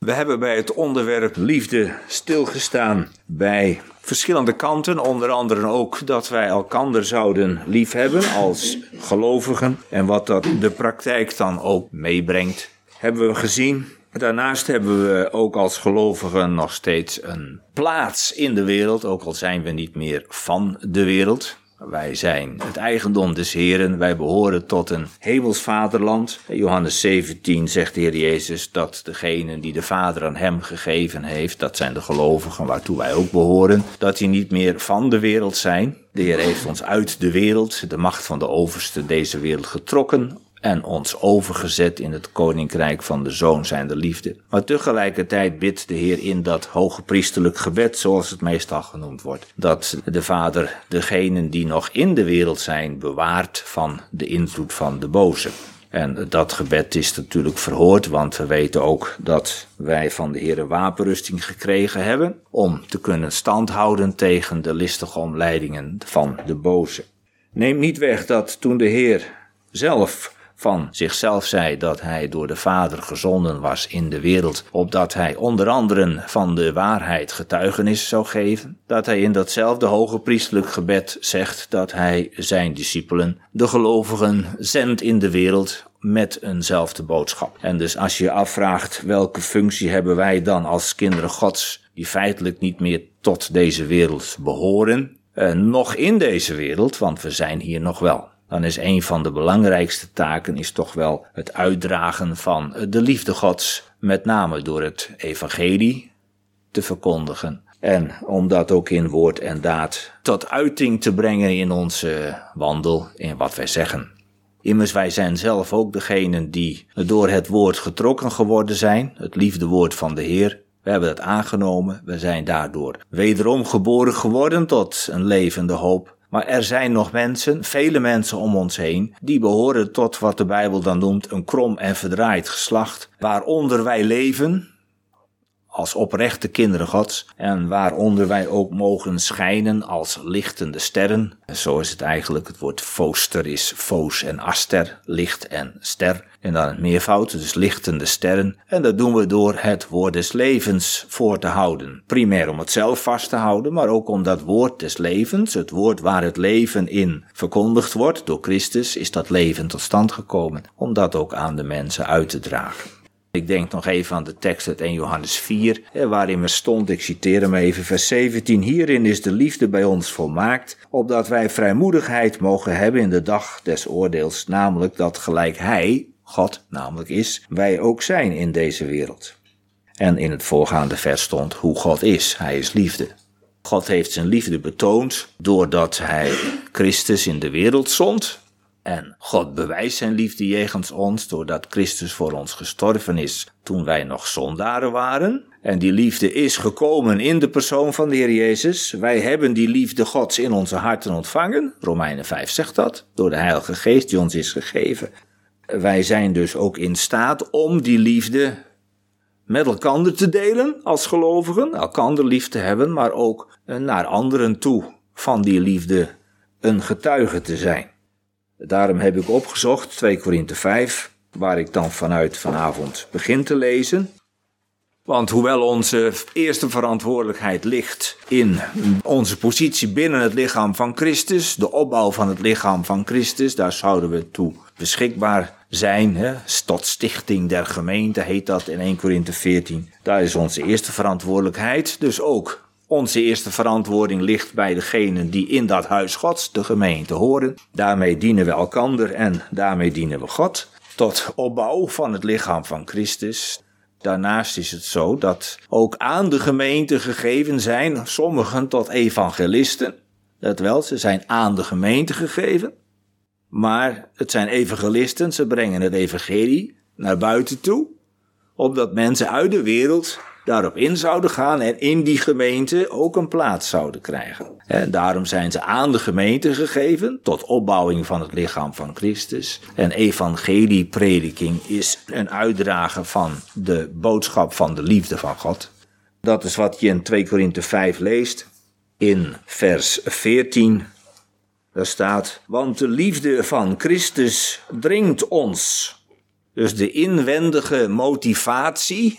We hebben bij het onderwerp liefde stilgestaan bij verschillende kanten. Onder andere ook dat wij elkander zouden liefhebben als gelovigen. En wat dat de praktijk dan ook meebrengt, hebben we gezien. Daarnaast hebben we ook als gelovigen nog steeds een plaats in de wereld. Ook al zijn we niet meer van de wereld. Wij zijn het eigendom des Heren, wij behoren tot een hemels vaderland. In Johannes 17 zegt de Heer Jezus dat degenen die de Vader aan hem gegeven heeft, dat zijn de gelovigen waartoe wij ook behoren, dat die niet meer van de wereld zijn. De Heer heeft ons uit de wereld, de macht van de overste deze wereld getrokken en ons overgezet in het koninkrijk van de Zoon zijnde liefde. Maar tegelijkertijd bidt de Heer in dat hoge priesterlijk gebed, zoals het meestal genoemd wordt, dat de Vader degenen die nog in de wereld zijn bewaart van de invloed van de boze. En dat gebed is natuurlijk verhoord, want we weten ook dat wij van de Heer een wapenrusting gekregen hebben om te kunnen standhouden tegen de listige omleidingen van de boze. Neem niet weg dat toen de Heer zelf van zichzelf zei dat hij door de Vader gezonden was in de wereld, opdat hij onder anderen van de waarheid getuigenis zou geven, dat hij in datzelfde hoge priesterlijk gebed zegt dat hij zijn discipelen, de gelovigen, zendt in de wereld met eenzelfde boodschap. En dus als je afvraagt welke functie hebben wij dan als kinderen Gods, die feitelijk niet meer tot deze wereld behoren, nog in deze wereld, want we zijn hier nog wel. Dan is een van de belangrijkste taken is toch wel het uitdragen van de liefde Gods, met name door het evangelie te verkondigen. En om dat ook in woord en daad tot uiting te brengen in onze wandel, in wat wij zeggen. Immers wij zijn zelf ook degenen die door het woord getrokken geworden zijn, het liefdewoord van de Heer. We hebben dat aangenomen, we zijn daardoor wederom geboren geworden tot een levende hoop. Maar er zijn nog mensen, vele mensen om ons heen, die behoren tot wat de Bijbel dan noemt een krom en verdraaid geslacht, waaronder wij leven als oprechte kinderen Gods en waaronder wij ook mogen schijnen als lichtende sterren. Zo is het eigenlijk, het woord fooster is foos en aster, licht en ster. En dan het meervoud, dus lichtende sterren. En dat doen we door het woord des levens voor te houden. Primair om het zelf vast te houden, maar ook om dat woord des levens, het woord waar het leven in verkondigd wordt door Christus, is dat leven tot stand gekomen. Om dat ook aan de mensen uit te dragen. Ik denk nog even aan de tekst uit 1 Johannes 4, waarin er stond, ik citeer hem even, vers 17, hierin is de liefde bij ons volmaakt, opdat wij vrijmoedigheid mogen hebben in de dag des oordeels, namelijk dat gelijk hij, God namelijk is, wij ook zijn in deze wereld. En in het voorgaande vers stond hoe God is, hij is liefde. God heeft zijn liefde betoond doordat hij Christus in de wereld zond. En God bewijst zijn liefde jegens ons doordat Christus voor ons gestorven is toen wij nog zondaren waren. En die liefde is gekomen in de persoon van de Heer Jezus. Wij hebben die liefde Gods in onze harten ontvangen. Romeinen 5 zegt dat, door de Heilige Geest die ons is gegeven. Wij zijn dus ook in staat om die liefde met elkander te delen als gelovigen, elkander lief te hebben, maar ook naar anderen toe van die liefde een getuige te zijn. Daarom heb ik opgezocht 2 Korinthe 5, waar ik dan vanuit vanavond begin te lezen. Want hoewel onze eerste verantwoordelijkheid ligt in onze positie binnen het lichaam van Christus, de opbouw van het lichaam van Christus, daar zouden we toe beschikbaar zijn. Tot stichting der gemeente heet dat in 1 Korinthe 14. Daar is onze eerste verantwoordelijkheid, dus ook onze eerste verantwoording ligt bij degenen die in dat huis Gods, de gemeente, horen. Daarmee dienen we elkander en daarmee dienen we God tot opbouw van het lichaam van Christus. Daarnaast is het zo dat ook aan de gemeente gegeven zijn sommigen tot evangelisten. Dat wel, ze zijn aan de gemeente gegeven. Maar het zijn evangelisten, ze brengen het evangelie naar buiten toe, opdat mensen uit de wereld daarop in zouden gaan en in die gemeente ook een plaats zouden krijgen. En daarom zijn ze aan de gemeente gegeven tot opbouwing van het lichaam van Christus. En evangelieprediking is een uitdragen van de boodschap van de liefde van God. Dat is wat je in 2 Korinthe 5 leest. In vers 14, daar staat, want de liefde van Christus dringt ons. Dus de inwendige motivatie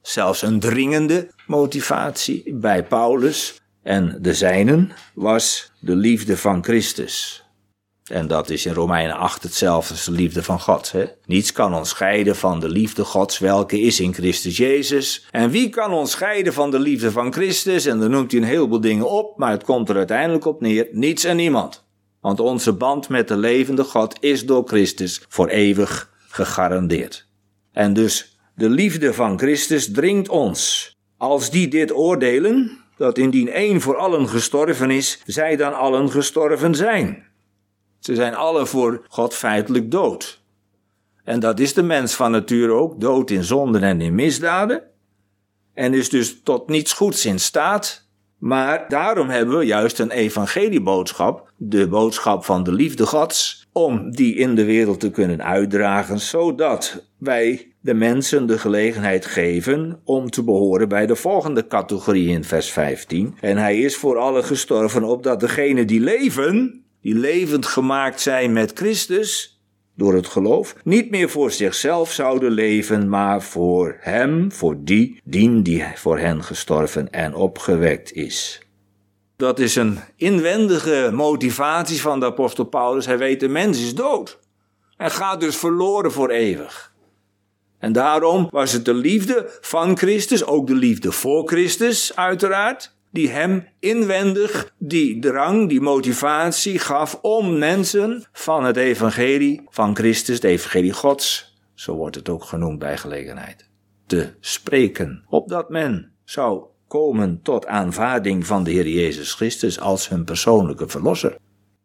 zelfs een dringende motivatie bij Paulus. En de zijnen was de liefde van Christus. En dat is in Romeinen 8 hetzelfde als de liefde van God. Hè? Niets kan ons scheiden van de liefde Gods, welke is in Christus Jezus. En wie kan ons scheiden van de liefde van Christus? En dan noemt hij een heleboel dingen op, maar het komt er uiteindelijk op neer. Niets en niemand. Want onze band met de levende God is door Christus voor eeuwig gegarandeerd. En dus de liefde van Christus dringt ons. Als die dit oordelen, dat indien één voor allen gestorven is, zij dan allen gestorven zijn. Ze zijn allen voor God feitelijk dood. En dat is de mens van nature ook, dood in zonden en in misdaden. En is dus tot niets goeds in staat. Maar daarom hebben we juist een evangelieboodschap, de boodschap van de liefde Gods, om die in de wereld te kunnen uitdragen, zodat wij de mensen de gelegenheid geven om te behoren bij de volgende categorie in vers 15. En hij is voor allen gestorven, opdat degenen die leven, die levend gemaakt zijn met Christus, door het geloof, niet meer voor zichzelf zouden leven, maar voor hem, voor die voor hen gestorven en opgewekt is. Dat is een inwendige motivatie van de apostel Paulus. Hij weet, de mens is dood. Hij gaat dus verloren voor eeuwig. En daarom was het de liefde van Christus, ook de liefde voor Christus uiteraard, die hem inwendig die drang, die motivatie gaf om mensen van het evangelie van Christus, het evangelie Gods, zo wordt het ook genoemd bij gelegenheid, te spreken. Opdat men zou komen tot aanvaarding van de Heer Jezus Christus als hun persoonlijke verlosser.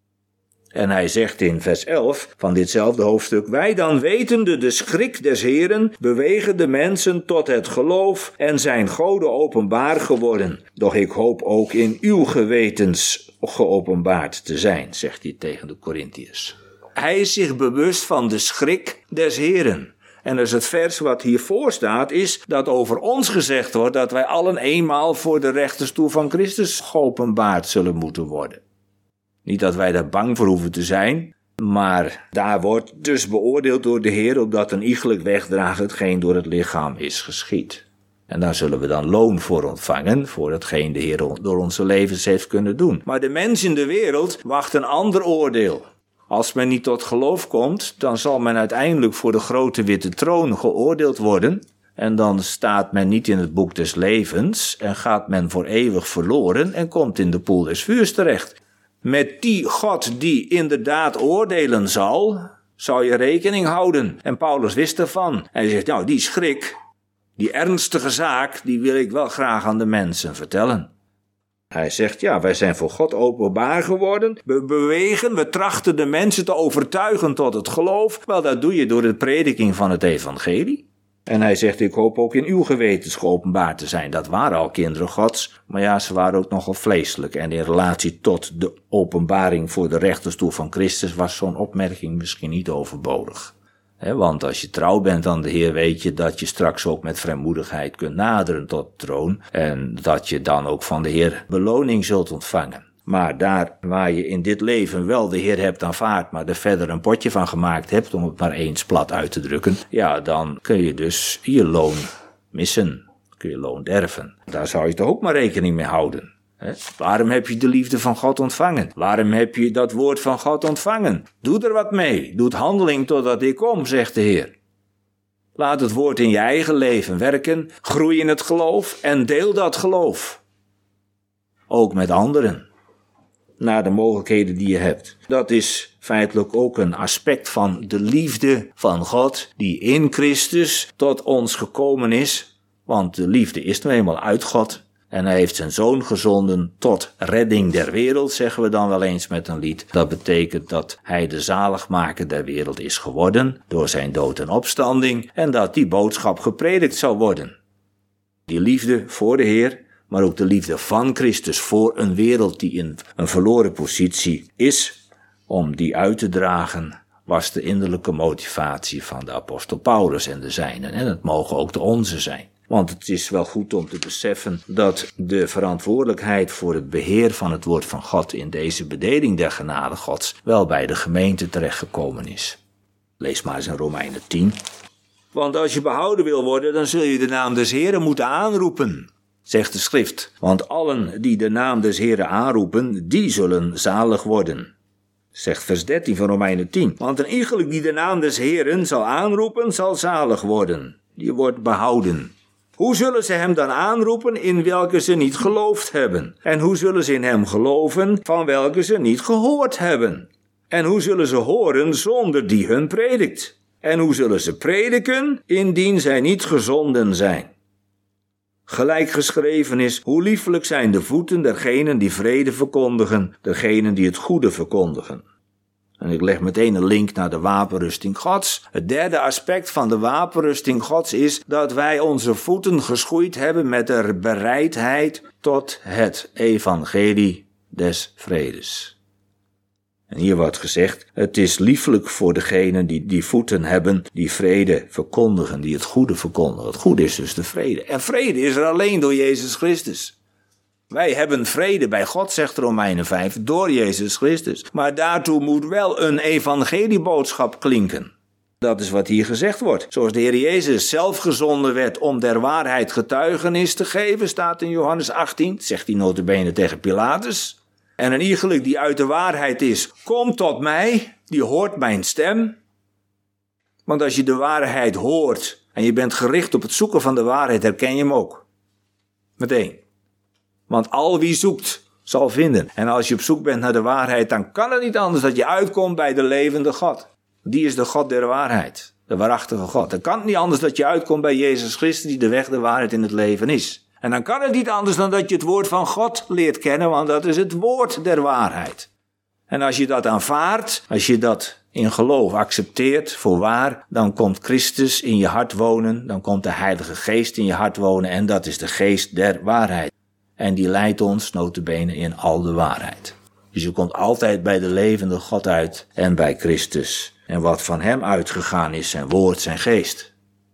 En hij zegt in vers 11 van ditzelfde hoofdstuk, wij dan wetende de schrik des Heren, bewegen de mensen tot het geloof en zijn goden openbaar geworden. Doch ik hoop ook in uw gewetens geopenbaard te zijn, zegt hij tegen de Korintiërs. Hij is zich bewust van de schrik des Heren. En dus het vers wat hiervoor staat is dat over ons gezegd wordt dat wij allen eenmaal voor de rechterstoel van Christus geopenbaard zullen moeten worden. Niet dat wij daar bang voor hoeven te zijn, maar daar wordt dus beoordeeld door de Heer opdat een iegelijk wegdraagt hetgeen door het lichaam is geschied. En daar zullen we dan loon voor ontvangen, voor hetgeen de Heer door onze levens heeft kunnen doen. Maar de mens in de wereld wacht een ander oordeel. Als men niet tot geloof komt, dan zal men uiteindelijk voor de grote witte troon geoordeeld worden. En dan staat men niet in het boek des levens en gaat men voor eeuwig verloren en komt in de poel des vuurs terecht. Met die God die inderdaad oordelen zal je rekening houden. En Paulus wist ervan. Hij zegt, nou die schrik, die ernstige zaak, die wil ik wel graag aan de mensen vertellen. Hij zegt, ja, wij zijn voor God openbaar geworden. We trachten de mensen te overtuigen tot het geloof. Wel, dat doe je door de prediking van het evangelie. En hij zegt, ik hoop ook in uw gewetens geopenbaard te zijn. Dat waren al kinderen Gods, maar ja, ze waren ook nogal vleeselijk. En in relatie tot de openbaring voor de rechterstoel van Christus was zo'n opmerking misschien niet overbodig. Want als je trouw bent aan de Heer, weet je dat je straks ook met vrijmoedigheid kunt naderen tot de troon. En dat je dan ook van de Heer beloning zult ontvangen. Maar daar waar je in dit leven wel de Heer hebt aanvaard, maar er verder een potje van gemaakt hebt, om het maar eens plat uit te drukken, ja, dan kun je dus je loon missen. Kun je loon derven. Daar zou je toch ook maar rekening mee houden. Waarom heb je de liefde van God ontvangen? Waarom heb je dat woord van God ontvangen? Doe er wat mee. Doe het handeling totdat ik kom, zegt de Heer. Laat het woord in je eigen leven werken. Groei in het geloof en deel dat geloof. Ook met anderen. Naar de mogelijkheden die je hebt. Dat is feitelijk ook een aspect van de liefde van God die in Christus tot ons gekomen is. Want de liefde is nou eenmaal uit God. En hij heeft zijn zoon gezonden tot redding der wereld, zeggen we dan wel eens met een lied. Dat betekent dat hij de zaligmaker der wereld is geworden door zijn dood en opstanding. En dat die boodschap gepredikt zal worden. Die liefde voor de Heer, maar ook de liefde van Christus voor een wereld die in een verloren positie is, om die uit te dragen, was de innerlijke motivatie van de apostel Paulus en de zijnen. En het mogen ook de onze zijn. Want het is wel goed om te beseffen dat de verantwoordelijkheid voor het beheer van het woord van God in deze bedeling der genade Gods wel bij de gemeente terechtgekomen is. Lees maar eens in Romeinen 10. Want als je behouden wil worden, dan zul je de naam des Heeren moeten aanroepen, zegt de schrift. Want allen die de naam des Heeren aanroepen, die zullen zalig worden. Zegt vers 13 van Romeinen 10. Want een iegelijk die de naam des Heeren zal aanroepen, zal zalig worden. Die wordt behouden. Hoe zullen ze hem dan aanroepen in welke ze niet geloofd hebben? En hoe zullen ze in hem geloven van welke ze niet gehoord hebben? En hoe zullen ze horen zonder die hun predikt? En hoe zullen ze prediken indien zij niet gezonden zijn? Gelijk geschreven is, hoe liefelijk zijn de voeten dergenen die vrede verkondigen, dergenen die het goede verkondigen. En ik leg meteen een link naar de wapenrusting Gods. Het derde aspect van de wapenrusting Gods is dat wij onze voeten geschoeid hebben met de bereidheid tot het evangelie des vredes. En hier wordt gezegd, het is liefelijk voor degenen die voeten hebben, die vrede verkondigen, die het goede verkondigen. Het goede is dus de vrede. En vrede is er alleen door Jezus Christus. Wij hebben vrede bij God, zegt Romeinen 5, door Jezus Christus. Maar daartoe moet wel een evangelieboodschap klinken. Dat is wat hier gezegd wordt. Zoals de Heer Jezus zelf gezonden werd om der waarheid getuigenis te geven, staat in Johannes 18, zegt hij nota bene tegen Pilatus. En een iegelijk die uit de waarheid is, kom tot mij, die hoort mijn stem. Want als je de waarheid hoort en je bent gericht op het zoeken van de waarheid, herken je hem ook. Meteen. Want al wie zoekt, zal vinden. En als je op zoek bent naar de waarheid, dan kan het niet anders dat je uitkomt bij de levende God. Die is de God der waarheid. De waarachtige God. Dan kan het niet anders dat je uitkomt bij Jezus Christus, die de weg, de waarheid in het leven is. En dan kan het niet anders dan dat je het woord van God leert kennen, want dat is het woord der waarheid. En als je dat aanvaardt, als je dat in geloof accepteert voor waar, dan komt Christus in je hart wonen, dan komt de Heilige Geest in je hart wonen en dat is de geest der waarheid. En die leidt ons nota bene in al de waarheid. Dus je komt altijd bij de levende God uit en bij Christus. En wat van hem uitgegaan is, zijn woord, zijn geest.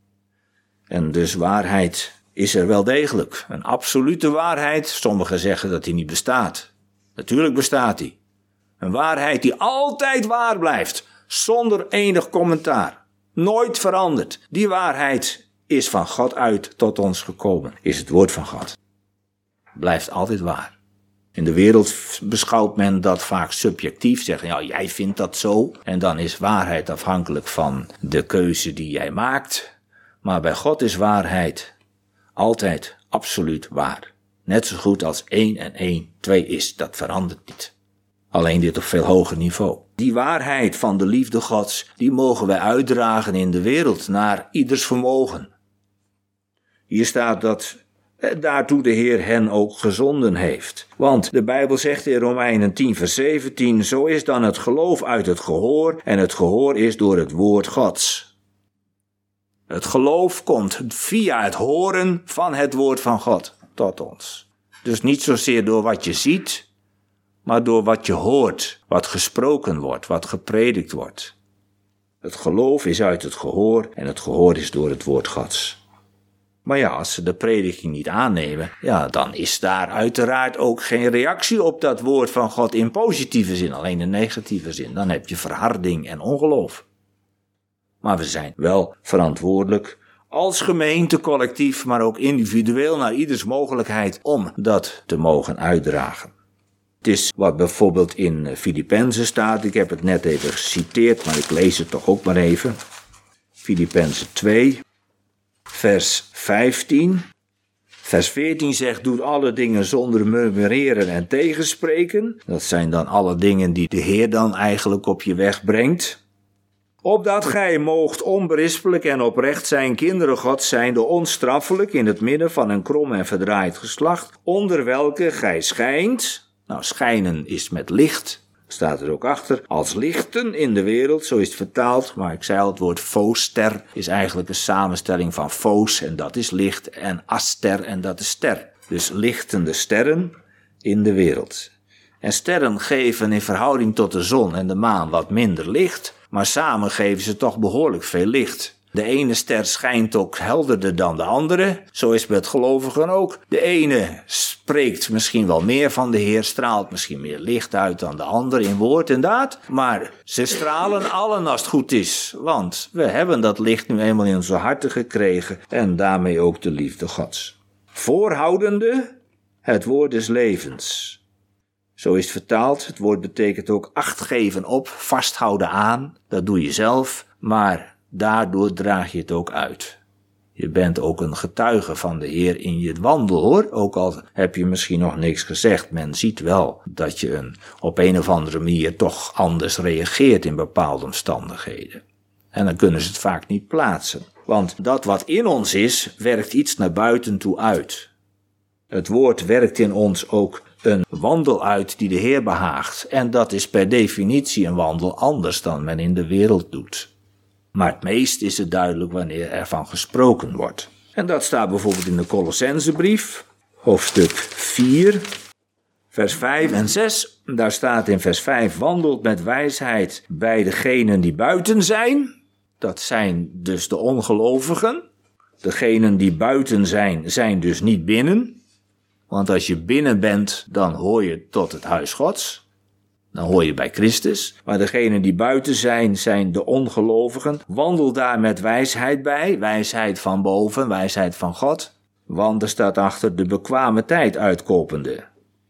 En dus waarheid is er wel degelijk. Een absolute waarheid. Sommigen zeggen dat die niet bestaat. Natuurlijk bestaat die. Een waarheid die altijd waar blijft. Zonder enig commentaar. Nooit verandert. Die waarheid is van God uit tot ons gekomen. Is het woord van God. Blijft altijd waar. In de wereld beschouwt men dat vaak subjectief. Zeggen, ja, jij vindt dat zo. En dan is waarheid afhankelijk van de keuze die jij maakt. Maar bij God is waarheid altijd absoluut waar. Net zo goed als 1 en 1 2 is. Dat verandert niet. Alleen dit op veel hoger niveau. Die waarheid van de liefde Gods, die mogen wij uitdragen in de wereld naar ieders vermogen. Hier staat dat daartoe de Heer hen ook gezonden heeft. Want de Bijbel zegt in Romeinen 10 vers 17, zo is dan het geloof uit het gehoor en het gehoor is door het woord Gods. Het geloof komt via het horen van het woord van God tot ons. Dus niet zozeer door wat je ziet, maar door wat je hoort, wat gesproken wordt, wat gepredikt wordt. Het geloof is uit het gehoor en het gehoor is door het woord Gods. Maar ja, als ze de prediking niet aannemen, ja, dan is daar uiteraard ook geen reactie op dat woord van God in positieve zin, alleen in negatieve zin. Dan heb je verharding en ongeloof. Maar we zijn wel verantwoordelijk als gemeente, collectief, maar ook individueel naar ieders mogelijkheid om dat te mogen uitdragen. Het is wat bijvoorbeeld in Filippenzen staat, ik heb het net even geciteerd, maar ik lees het toch ook maar even. Filippenzen 2. Vers 15. Vers 14 zegt, doet alle dingen zonder murmureren en tegenspreken. Dat zijn dan alle dingen die de Heer dan eigenlijk op je weg brengt. Opdat gij moogt onberispelijk en oprecht zijn, kinderen Gods zijnde onstraffelijk in het midden van een krom en verdraaid geslacht, onder welke gij schijnt. Nou, schijnen is met licht. Staat er ook achter, als lichten in de wereld, zo is het vertaald, maar ik zei al, het woord fooster is eigenlijk een samenstelling van foos en dat is licht en aster en dat is ster. Dus lichtende sterren in de wereld. En sterren geven in verhouding tot de zon en de maan wat minder licht, maar samen geven ze toch behoorlijk veel licht. De ene ster schijnt ook helderder dan de andere. Zo is het met gelovigen ook. De ene spreekt misschien wel meer van de Heer, straalt misschien meer licht uit dan de ander in woord en daad. Maar ze stralen allen als het goed is. Want we hebben dat licht nu eenmaal in onze harten gekregen en daarmee ook de liefde Gods. Voorhoudende het woord des levens. Zo is het vertaald. Het woord betekent ook acht geven op, vasthouden aan. Dat doe je zelf, maar daardoor draag je het ook uit. Je bent ook een getuige van de Heer in je wandel, hoor. Ook al heb je misschien nog niks gezegd. Men ziet wel dat je op een of andere manier toch anders reageert in bepaalde omstandigheden. En dan kunnen ze het vaak niet plaatsen. Want dat wat in ons is, werkt iets naar buiten toe uit. Het woord werkt in ons ook een wandel uit die de Heer behaagt. En dat is per definitie een wandel anders dan men in de wereld doet. Maar het meest is het duidelijk wanneer er van gesproken wordt. En dat staat bijvoorbeeld in de Colossensebrief, hoofdstuk 4, vers 5 en 6. Daar staat in vers 5, wandelt met wijsheid bij degenen die buiten zijn. Dat zijn dus de ongelovigen. Degenen die buiten zijn, zijn dus niet binnen. Want als je binnen bent, dan hoor je tot het huis Gods. Dan hoor je bij Christus. Maar degenen die buiten zijn, zijn de ongelovigen. Wandel daar met wijsheid bij. Wijsheid van boven, wijsheid van God. Want er staat achter de bekwame tijd uitkopende.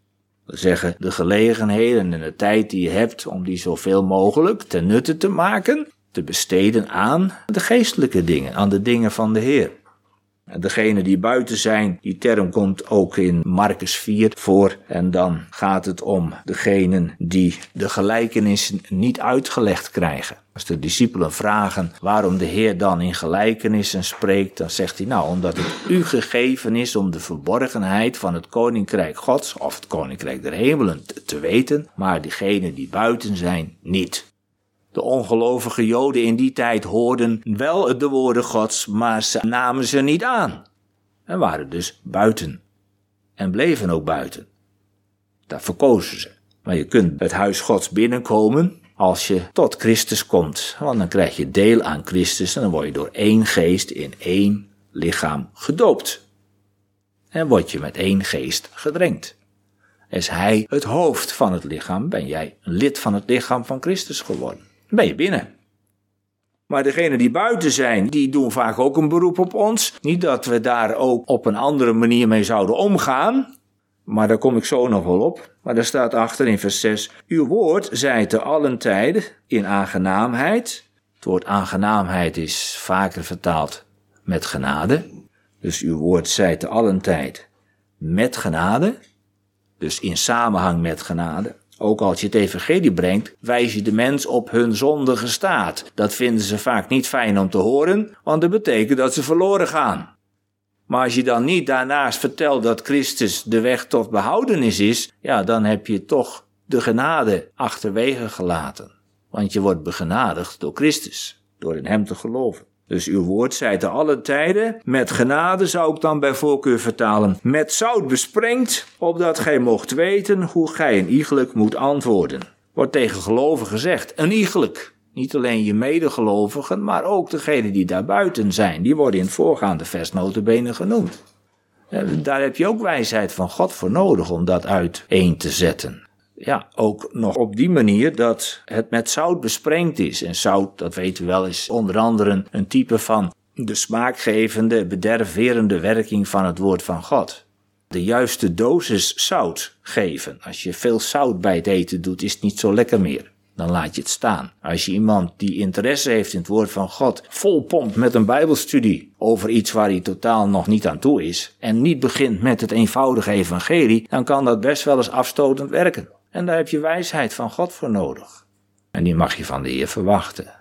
We zeggen de gelegenheden en de tijd die je hebt om die zoveel mogelijk ten nutte te maken. Te besteden aan de geestelijke dingen, aan de dingen van de Heer. En degenen die buiten zijn, die term komt ook in Markus 4 voor. En dan gaat het om degenen die de gelijkenissen niet uitgelegd krijgen. Als de discipelen vragen waarom de Heer dan in gelijkenissen spreekt, dan zegt hij omdat het u gegeven is om de verborgenheid van het koninkrijk Gods of het koninkrijk der hemelen te weten, maar diegenen die buiten zijn niet. De ongelovige Joden in die tijd hoorden wel de woorden Gods, maar ze namen ze niet aan. En waren dus buiten. En bleven ook buiten. Daar verkozen ze. Maar je kunt het huis Gods binnenkomen als je tot Christus komt. Want dan krijg je deel aan Christus en dan word je door één geest in één lichaam gedoopt. En word je met één geest gedrenkt. Is hij het hoofd van het lichaam, ben jij een lid van het lichaam van Christus geworden. Ben je binnen. Maar degenen die buiten zijn, die doen vaak ook een beroep op ons. Niet dat we daar ook op een andere manier mee zouden omgaan. Maar daar kom ik zo nog wel op. Maar daar staat achter in vers 6. Uw woord zij te allen tijden in aangenaamheid. Het woord aangenaamheid is vaker vertaald met genade. Dus uw woord zij te allen tijd met genade. Dus in samenhang met genade. Ook als je het evangelie brengt, wijs je de mens op hun zondige staat. Dat vinden ze vaak niet fijn om te horen, want dat betekent dat ze verloren gaan. Maar als je dan niet daarnaast vertelt dat Christus de weg tot behoudenis is, ja, dan heb je toch de genade achterwege gelaten. Want je wordt begenadigd door Christus, door in hem te geloven. Dus uw woord zij te alle tijden, met genade zou ik dan bij voorkeur vertalen, met zout besprengd, opdat gij mocht weten hoe gij een iegelijk moet antwoorden. Wordt tegen gelovigen gezegd, een iegelijk. Niet alleen je medegelovigen, maar ook degenen die daarbuiten zijn. Die worden in het voorgaande vers nota bene genoemd. Daar heb je ook wijsheid van God voor nodig om dat uiteen te zetten. Ja, ook nog op die manier dat het met zout besprengd is. En zout, dat weten we wel, is onder andere een type van de smaakgevende, bederverende werking van het woord van God. De juiste dosis zout geven. Als je veel zout bij het eten doet, is het niet zo lekker meer. Dan laat je het staan. Als je iemand die interesse heeft in het woord van God volpompt met een bijbelstudie over iets waar hij totaal nog niet aan toe is en niet begint met het eenvoudige evangelie, dan kan dat best wel eens afstotend werken. En daar heb je wijsheid van God voor nodig. En die mag je van de Heer verwachten.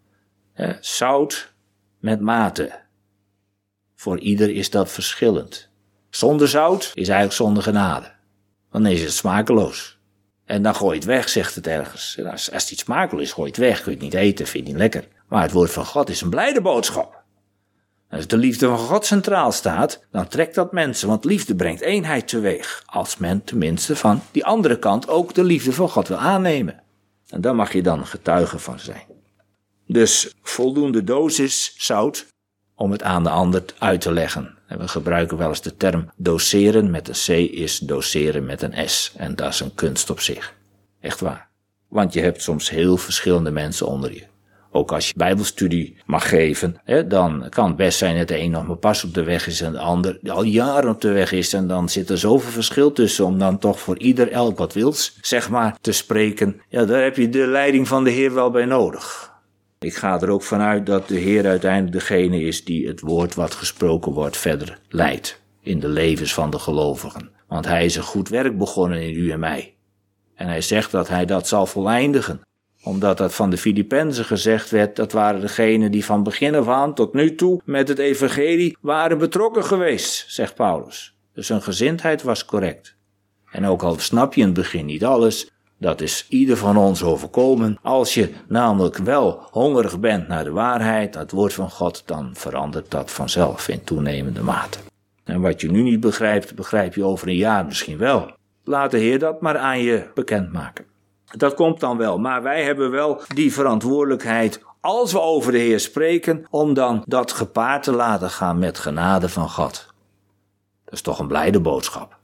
Zout met mate. Voor ieder is dat verschillend. Zonder zout is eigenlijk zonder genade. Dan is het smakeloos. En dan gooi je het weg, zegt het ergens. En als het iets smakeloos is, gooi je het weg. Kun je het niet eten, vind je het niet lekker. Maar het woord van God is een blijde boodschap. Als de liefde van God centraal staat, dan trekt dat mensen. Want liefde brengt eenheid teweeg. Als men tenminste van die andere kant ook de liefde van God wil aannemen. En daar mag je dan getuige van zijn. Dus voldoende dosis zout om het aan de ander uit te leggen. En we gebruiken wel eens de term doseren met een C is doseren met een S. En dat is een kunst op zich. Echt waar. Want je hebt soms heel verschillende mensen onder je. Ook als je bijbelstudie mag geven, dan kan het best zijn dat de een nog maar pas op de weg is en de ander al jaren op de weg is. En dan zit er zoveel verschil tussen om dan toch voor ieder elk wat wils, zeg maar, te spreken. Ja, daar heb je de leiding van de Heer wel bij nodig. Ik ga er ook vanuit dat de Heer uiteindelijk degene is die het woord wat gesproken wordt verder leidt in de levens van de gelovigen. Want hij is een goed werk begonnen in u en mij. En hij zegt dat hij dat zal voleindigen. Omdat dat van de Filippenzen gezegd werd, dat waren degenen die van begin af aan tot nu toe met het evangelie waren betrokken geweest, zegt Paulus. Dus hun gezindheid was correct. En ook al snap je in het begin niet alles, dat is ieder van ons overkomen. Als je namelijk wel hongerig bent naar de waarheid, het woord van God, dan verandert dat vanzelf in toenemende mate. En wat je nu niet begrijpt, begrijp je over een jaar misschien wel. Laat de Heer dat maar aan je bekendmaken. Dat komt dan wel, maar wij hebben wel die verantwoordelijkheid, als we over de Heer spreken, om dan dat gepaard te laten gaan met genade van God. Dat is toch een blijde boodschap.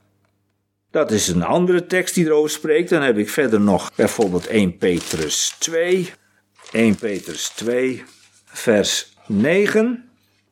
Dat is een andere tekst die erover spreekt. Dan heb ik verder nog bijvoorbeeld 1 Petrus 2. 1 Petrus 2, vers 9.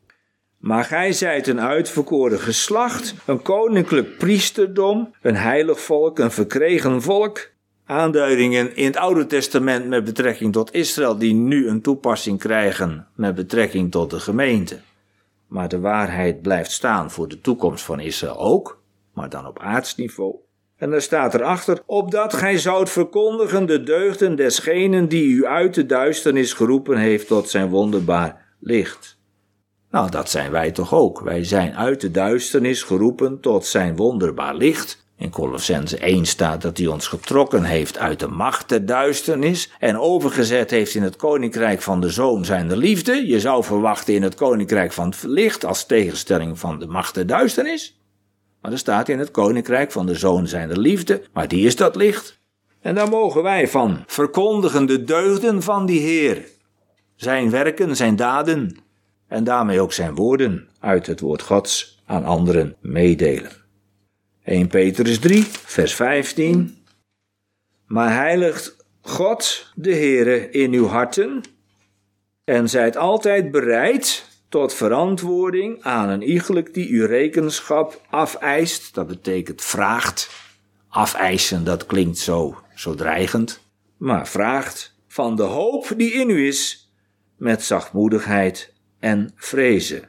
Maar gij zijt een uitverkoren geslacht, een koninklijk priesterdom, een heilig volk, een verkregen volk. Aanduidingen in het Oude Testament met betrekking tot Israël die nu een toepassing krijgen met betrekking tot de gemeente. Maar de waarheid blijft staan voor de toekomst van Israël ook, maar dan op aardsniveau. En dan staat erachter, opdat gij zoudt verkondigen de deugden desgenen die u uit de duisternis geroepen heeft tot zijn wonderbaar licht. Nou, dat zijn wij toch ook. Wij zijn uit de duisternis geroepen tot zijn wonderbaar licht. In Kolossenzen 1 staat dat hij ons getrokken heeft uit de macht der duisternis en overgezet heeft in het koninkrijk van de Zoon zijner liefde. Je zou verwachten in het koninkrijk van het licht als tegenstelling van de macht der duisternis. Maar er staat in het koninkrijk van de Zoon zijner liefde, maar die is dat licht. En daar mogen wij van verkondigen de deugden van die Heer. Zijn werken, zijn daden en daarmee ook zijn woorden uit het woord Gods aan anderen meedelen. 1 Petrus 3, vers 15. Maar heiligt God de Heere in uw harten en zijt altijd bereid tot verantwoording aan een iegelijk die uw rekenschap afeist. Dat betekent vraagt. Afeisen, dat klinkt zo dreigend. Maar vraagt van de hoop die in u is met zachtmoedigheid en vrezen.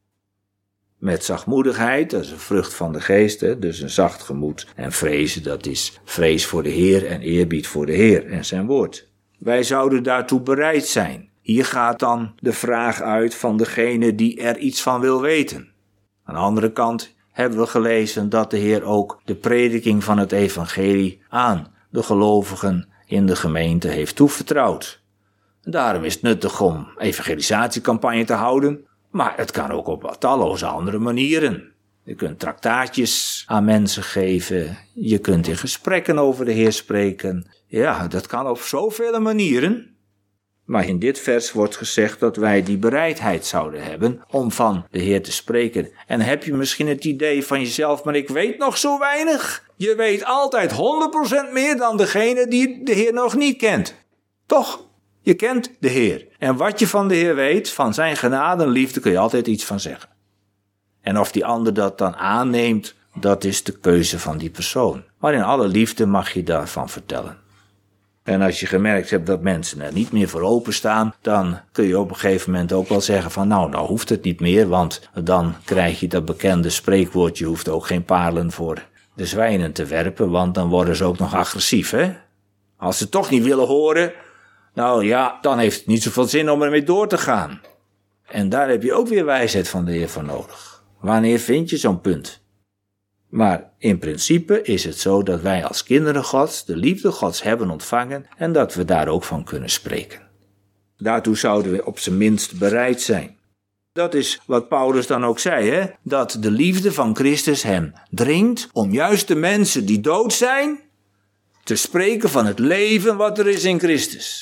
Met zachtmoedigheid, dat is een vrucht van de geest, dus een zacht gemoed. En vrezen, dat is vrees voor de Heer en eerbied voor de Heer en zijn woord. Wij zouden daartoe bereid zijn. Hier gaat dan de vraag uit van degene die er iets van wil weten. Aan de andere kant hebben we gelezen dat de Heer ook de prediking van het evangelie aan de gelovigen in de gemeente heeft toevertrouwd. Daarom is het nuttig om evangelisatiecampagne te houden, maar het kan ook op talloze andere manieren. Je kunt traktaatjes aan mensen geven, je kunt in gesprekken over de Heer spreken. Ja, dat kan op zoveel manieren. Maar in dit vers wordt gezegd dat wij die bereidheid zouden hebben om van de Heer te spreken. En heb je misschien het idee van jezelf, maar ik weet nog zo weinig. Je weet altijd 100% meer dan degene die de Heer nog niet kent. Toch? Je kent de Heer. En wat je van de Heer weet, van zijn genade en liefde, kun je altijd iets van zeggen. En of die ander dat dan aanneemt, dat is de keuze van die persoon. Maar in alle liefde mag je daarvan vertellen. En als je gemerkt hebt dat mensen er niet meer voor openstaan, dan kun je op een gegeven moment ook wel zeggen van nou hoeft het niet meer, want dan krijg je dat bekende spreekwoord, je hoeft ook geen parelen voor de zwijnen te werpen, want dan worden ze ook nog agressief, hè? Als ze toch niet willen horen, nou ja, dan heeft het niet zoveel zin om ermee door te gaan. En daar heb je ook weer wijsheid van de Heer voor nodig. Wanneer vind je zo'n punt? Maar in principe is het zo dat wij als kinderen Gods de liefde Gods hebben ontvangen en dat we daar ook van kunnen spreken. Daartoe zouden we op zijn minst bereid zijn. Dat is wat Paulus dan ook zei, hè? Dat de liefde van Christus hem dringt om juist de mensen die dood zijn te spreken van het leven wat er is in Christus.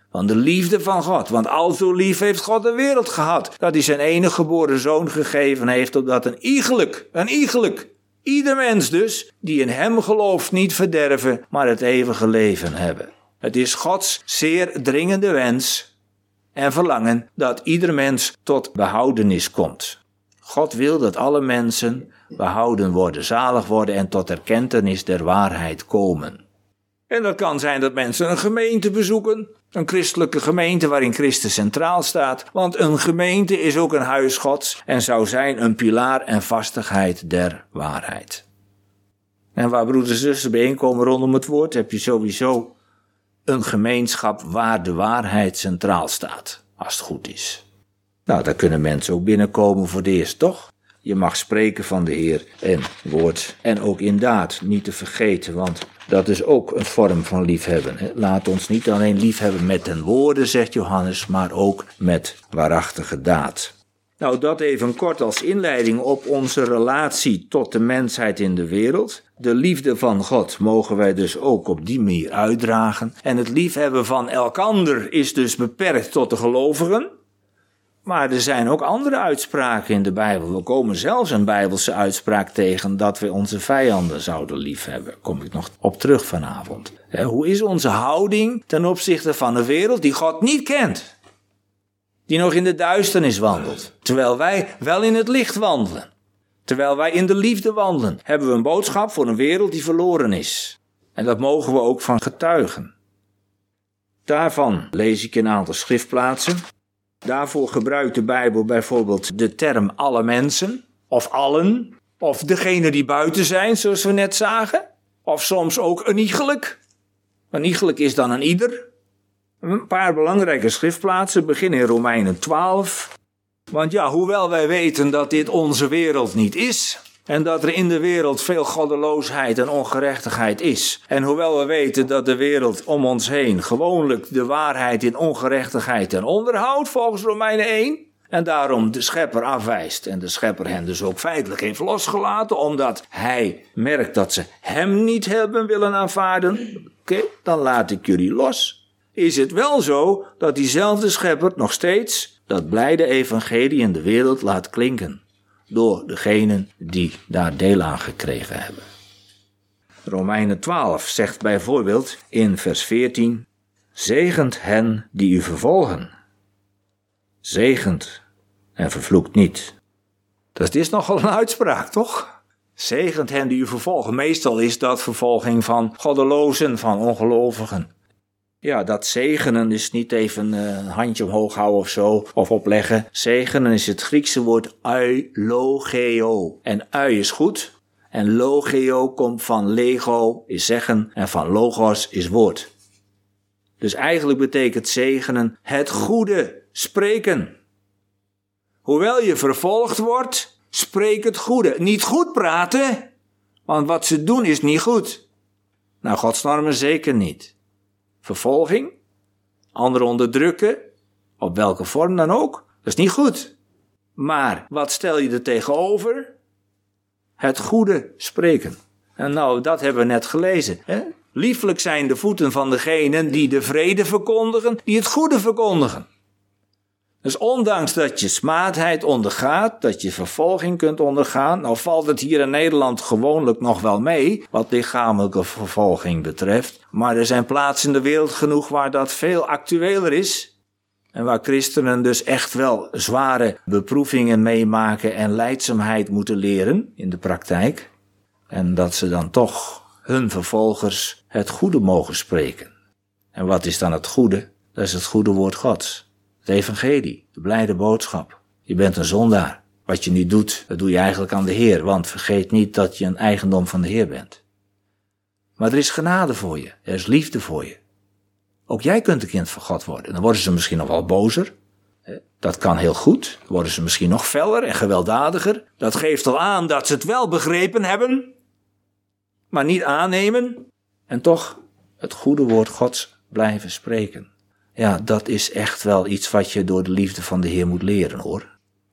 Van de liefde van God. Want al zo lief heeft God de wereld gehad. Dat hij zijn enige geboren zoon gegeven heeft. Opdat een iegelijk, ieder mens dus, die in hem gelooft niet verderven, maar het eeuwige leven hebben. Het is Gods zeer dringende wens en verlangen dat ieder mens tot behoudenis komt. God wil dat alle mensen behouden worden, zalig worden en tot erkentenis der waarheid komen. En dat kan zijn dat mensen een gemeente bezoeken, een christelijke gemeente waarin Christus centraal staat, want een gemeente is ook een huis Gods en zou zijn een pilaar en vastigheid der waarheid. En waar broeders en zusters bijeenkomen rondom het woord, heb je sowieso een gemeenschap waar de waarheid centraal staat, als het goed is. Nou, daar kunnen mensen ook binnenkomen voor het eerst, toch? Je mag spreken van de Heer en woord en ook in daad, niet te vergeten, want dat is ook een vorm van liefhebben. Laat ons niet alleen liefhebben met den woorden, zegt Johannes, maar ook met waarachtige daad. Nou, dat even kort als inleiding op onze relatie tot de mensheid in de wereld. De liefde van God mogen wij dus ook op die manier uitdragen. En het liefhebben van elkander is dus beperkt tot de gelovigen. Maar er zijn ook andere uitspraken in de Bijbel. We komen zelfs een Bijbelse uitspraak tegen dat we onze vijanden zouden liefhebben. Daar kom ik nog op terug vanavond. Hoe is onze houding ten opzichte van een wereld die God niet kent? Die nog in de duisternis wandelt. Terwijl wij wel in het licht wandelen. Terwijl wij in de liefde wandelen. Hebben we een boodschap voor een wereld die verloren is. En dat mogen we ook van getuigen. Daarvan lees ik een aantal schriftplaatsen. Daarvoor gebruikt de Bijbel bijvoorbeeld de term alle mensen, of allen, of degene die buiten zijn, zoals we net zagen. Of soms ook een iegelijk. Een iegelijk is dan een ieder. Een paar belangrijke schriftplaatsen beginnen in Romeinen 12. Want ja, hoewel wij weten dat dit onze wereld niet is, en dat er in de wereld veel goddeloosheid en ongerechtigheid is. En hoewel we weten dat de wereld om ons heen gewoonlijk de waarheid in ongerechtigheid ten onder houdt, volgens Romeinen 1. En daarom de schepper afwijst en de schepper hen dus ook feitelijk heeft losgelaten, omdat hij merkt dat ze hem niet hebben willen aanvaarden. Oké, dan laat ik jullie los. Is het wel zo dat diezelfde schepper nog steeds dat blijde evangelie in de wereld laat klinken. Door degenen die daar deel aan gekregen hebben. Romeinen 12 zegt bijvoorbeeld in vers 14. Zegent hen die u vervolgen. Zegent en vervloekt niet. Dat is nogal een uitspraak, toch? Zegent hen die u vervolgen. Meestal is dat vervolging van goddelozen, van ongelovigen. Ja, dat zegenen is niet even een handje omhoog houden of zo, of opleggen. Zegenen is het Griekse woord eulogeo. En ui is goed. En logeo komt van lego, is zeggen, en van logos is woord. Dus eigenlijk betekent zegenen het goede spreken. Hoewel je vervolgd wordt, spreek het goede. Niet goed praten, want wat ze doen is niet goed. Nou, Gods normen zeker niet. Vervolging, anderen onderdrukken, op welke vorm dan ook, dat is niet goed. Maar wat stel je er tegenover? Het goede spreken. En nou, dat hebben we net gelezen. Hè? Lieflijk zijn de voeten van degenen die de vrede verkondigen, die het goede verkondigen. Dus ondanks dat je smaadheid ondergaat, dat je vervolging kunt ondergaan, nou valt het hier in Nederland gewoonlijk nog wel mee, wat lichamelijke vervolging betreft. Maar er zijn plaatsen in de wereld genoeg waar dat veel actueler is. En waar christenen dus echt wel zware beproevingen meemaken en lijdzaamheid moeten leren in de praktijk. En dat ze dan toch hun vervolgers het goede mogen spreken. En wat is dan het goede? Dat is het goede woord Gods. Het evangelie, de blijde boodschap. Je bent een zondaar. Wat je niet doet, dat doe je eigenlijk aan de Heer. Want vergeet niet dat je een eigendom van de Heer bent. Maar er is genade voor je. Er is liefde voor je. Ook jij kunt een kind van God worden. Dan worden ze misschien nog wel bozer. Dat kan heel goed. Dan worden ze misschien nog feller en gewelddadiger. Dat geeft al aan dat ze het wel begrepen hebben. Maar niet aannemen. En toch het goede woord Gods blijven spreken. Ja, dat is echt wel iets wat je door de liefde van de Heer moet leren, hoor.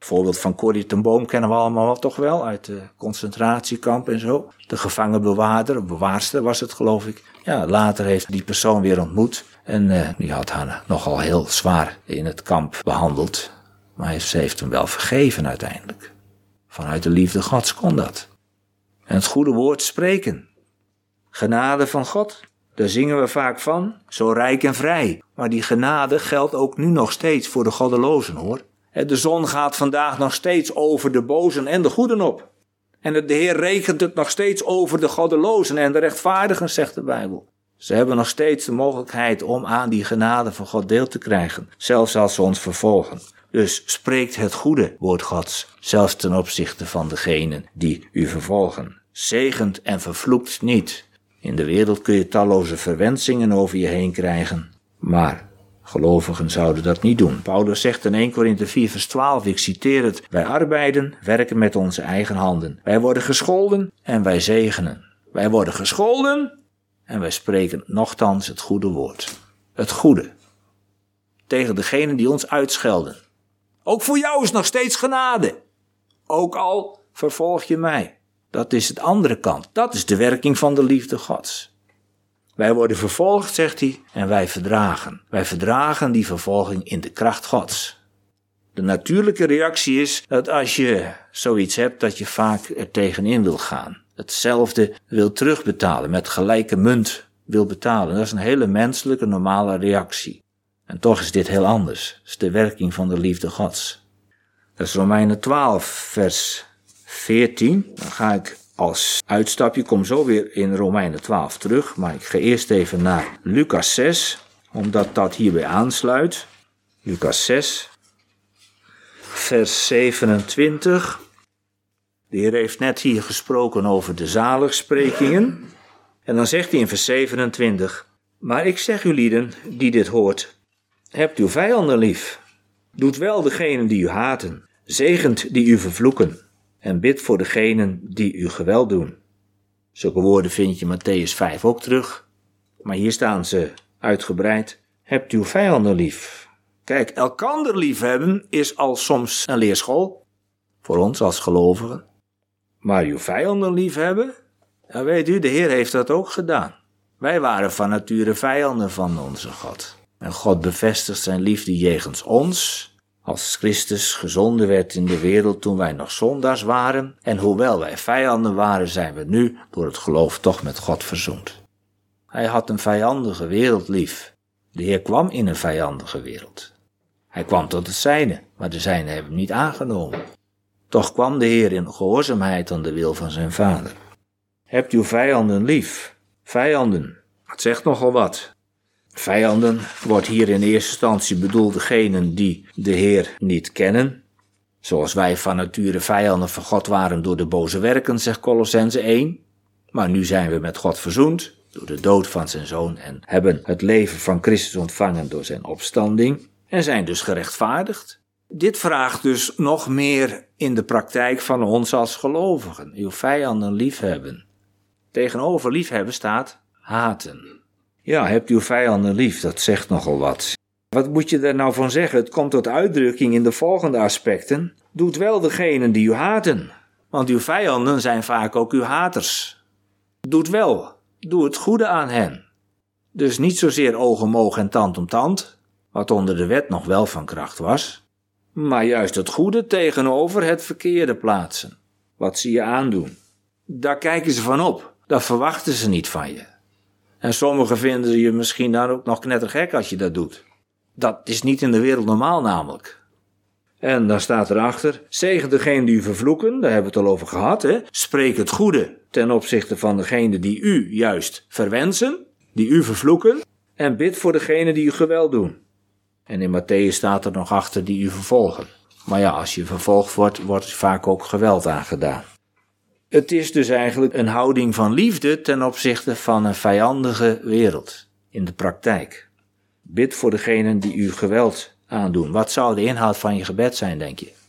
voorbeeld van Corrie ten Boom kennen we allemaal wel, toch wel, uit de concentratiekamp en zo. De gevangenbewaarder, bewaarster was het geloof ik. Ja, later heeft die persoon weer ontmoet en die had haar nogal heel zwaar in het kamp behandeld. Maar ze heeft hem wel vergeven uiteindelijk. Vanuit de liefde Gods kon dat. En het goede woord spreken. Genade van God, daar zingen we vaak van, zo rijk en vrij. Maar die genade geldt ook nu nog steeds voor de goddelozen hoor. De zon gaat vandaag nog steeds over de bozen en de goeden op. En de Heer rekent het nog steeds over de goddelozen en de rechtvaardigen, zegt de Bijbel. Ze hebben nog steeds de mogelijkheid om aan die genade van God deel te krijgen, zelfs als ze ons vervolgen. Dus spreekt het goede woord Gods, zelfs ten opzichte van degenen die u vervolgen. Zegent en vervloekt niet. In de wereld kun je talloze verwensingen over je heen krijgen, maar gelovigen zouden dat niet doen. Paulus zegt in 1 Korinthe 4 vers 12, ik citeer het, wij arbeiden, werken met onze eigen handen. Wij worden gescholden en wij zegenen. Wij worden gescholden en wij spreken nochtans het goede woord. Het goede. Tegen degenen die ons uitschelden. Ook voor jou is nog steeds genade. Ook al vervolg je mij. Dat is het andere kant. Dat is de werking van de liefde Gods. Wij worden vervolgd, zegt hij, en wij verdragen. Wij verdragen die vervolging in de kracht Gods. De natuurlijke reactie is dat als je zoiets hebt, dat je vaak er tegenin wil gaan. Hetzelfde wil terugbetalen, met gelijke munt wil betalen. Dat is een hele menselijke, normale reactie. En toch is dit heel anders. Dat is de werking van de liefde Gods. Dat is Romeinen 12, vers 14. Dan ga ik als uitstapje, kom zo weer in Romeinen 12 terug, maar ik ga eerst even naar Lucas 6, omdat dat hierbij aansluit. Lucas 6, vers 27. De Heer heeft net hier gesproken over de zaligsprekingen. En dan zegt hij in vers 27, maar ik zeg u lieden die dit hoort, hebt uw vijanden lief. Doet wel degenen die u haten, zegent die u vervloeken. En bid voor degenen die u geweld doen. Zulke woorden vind je Mattheüs 5 ook terug. Maar hier staan ze uitgebreid. Hebt uw vijanden lief. Kijk, elkander liefhebben is al soms een leerschool. Voor ons als gelovigen. Maar uw vijanden liefhebben? Ja, weet u, de Heer heeft dat ook gedaan. Wij waren van nature vijanden van onze God. En God bevestigt zijn liefde jegens ons, als Christus gezonden werd in de wereld toen wij nog zondaars waren. En hoewel wij vijanden waren, zijn we nu door het geloof toch met God verzoend. Hij had een vijandige wereld lief. De Heer kwam in een vijandige wereld. Hij kwam tot het zijne, maar de zijnen hebben hem niet aangenomen. Toch kwam de Heer in gehoorzaamheid aan de wil van zijn Vader. Hebt uw vijanden lief. Vijanden, het zegt nogal wat. Vijanden wordt hier in eerste instantie bedoeld degenen die de Heer niet kennen. Zoals wij van nature vijanden van God waren door de boze werken, zegt Kolossenzen 1. Maar nu zijn we met God verzoend door de dood van zijn Zoon en hebben het leven van Christus ontvangen door zijn opstanding en zijn dus gerechtvaardigd. Dit vraagt dus nog meer in de praktijk van ons als gelovigen. Uw vijanden liefhebben. Tegenover liefhebben staat haten. Ja, hebt uw vijanden lief, dat zegt nogal wat. Wat moet je daar nou van zeggen? Het komt tot uitdrukking in de volgende aspecten. Doet wel degenen die u haten, want uw vijanden zijn vaak ook uw haters. Doet wel, doe het goede aan hen. Dus niet zozeer oog om oog en tand om tand, wat onder de wet nog wel van kracht was, maar juist het goede tegenover het verkeerde plaatsen. Wat ze je aandoen. Daar kijken ze van op, dat verwachten ze niet van je. En sommigen vinden je misschien dan ook nog knettergek als je dat doet. Dat is niet in de wereld normaal namelijk. En dan staat erachter, zegen degene die u vervloeken, daar hebben we het al over gehad, hè? Spreek het goede ten opzichte van degene die u juist verwensen, die u vervloeken, en bid voor degene die u geweld doen. En in Mattheüs staat er nog achter die u vervolgen. Maar ja, als je vervolgd wordt, wordt er vaak ook geweld aangedaan. Het is dus eigenlijk een houding van liefde ten opzichte van een vijandige wereld in de praktijk. Bid voor degenen die u geweld aandoen. Wat zou de inhoud van je gebed zijn, denk je?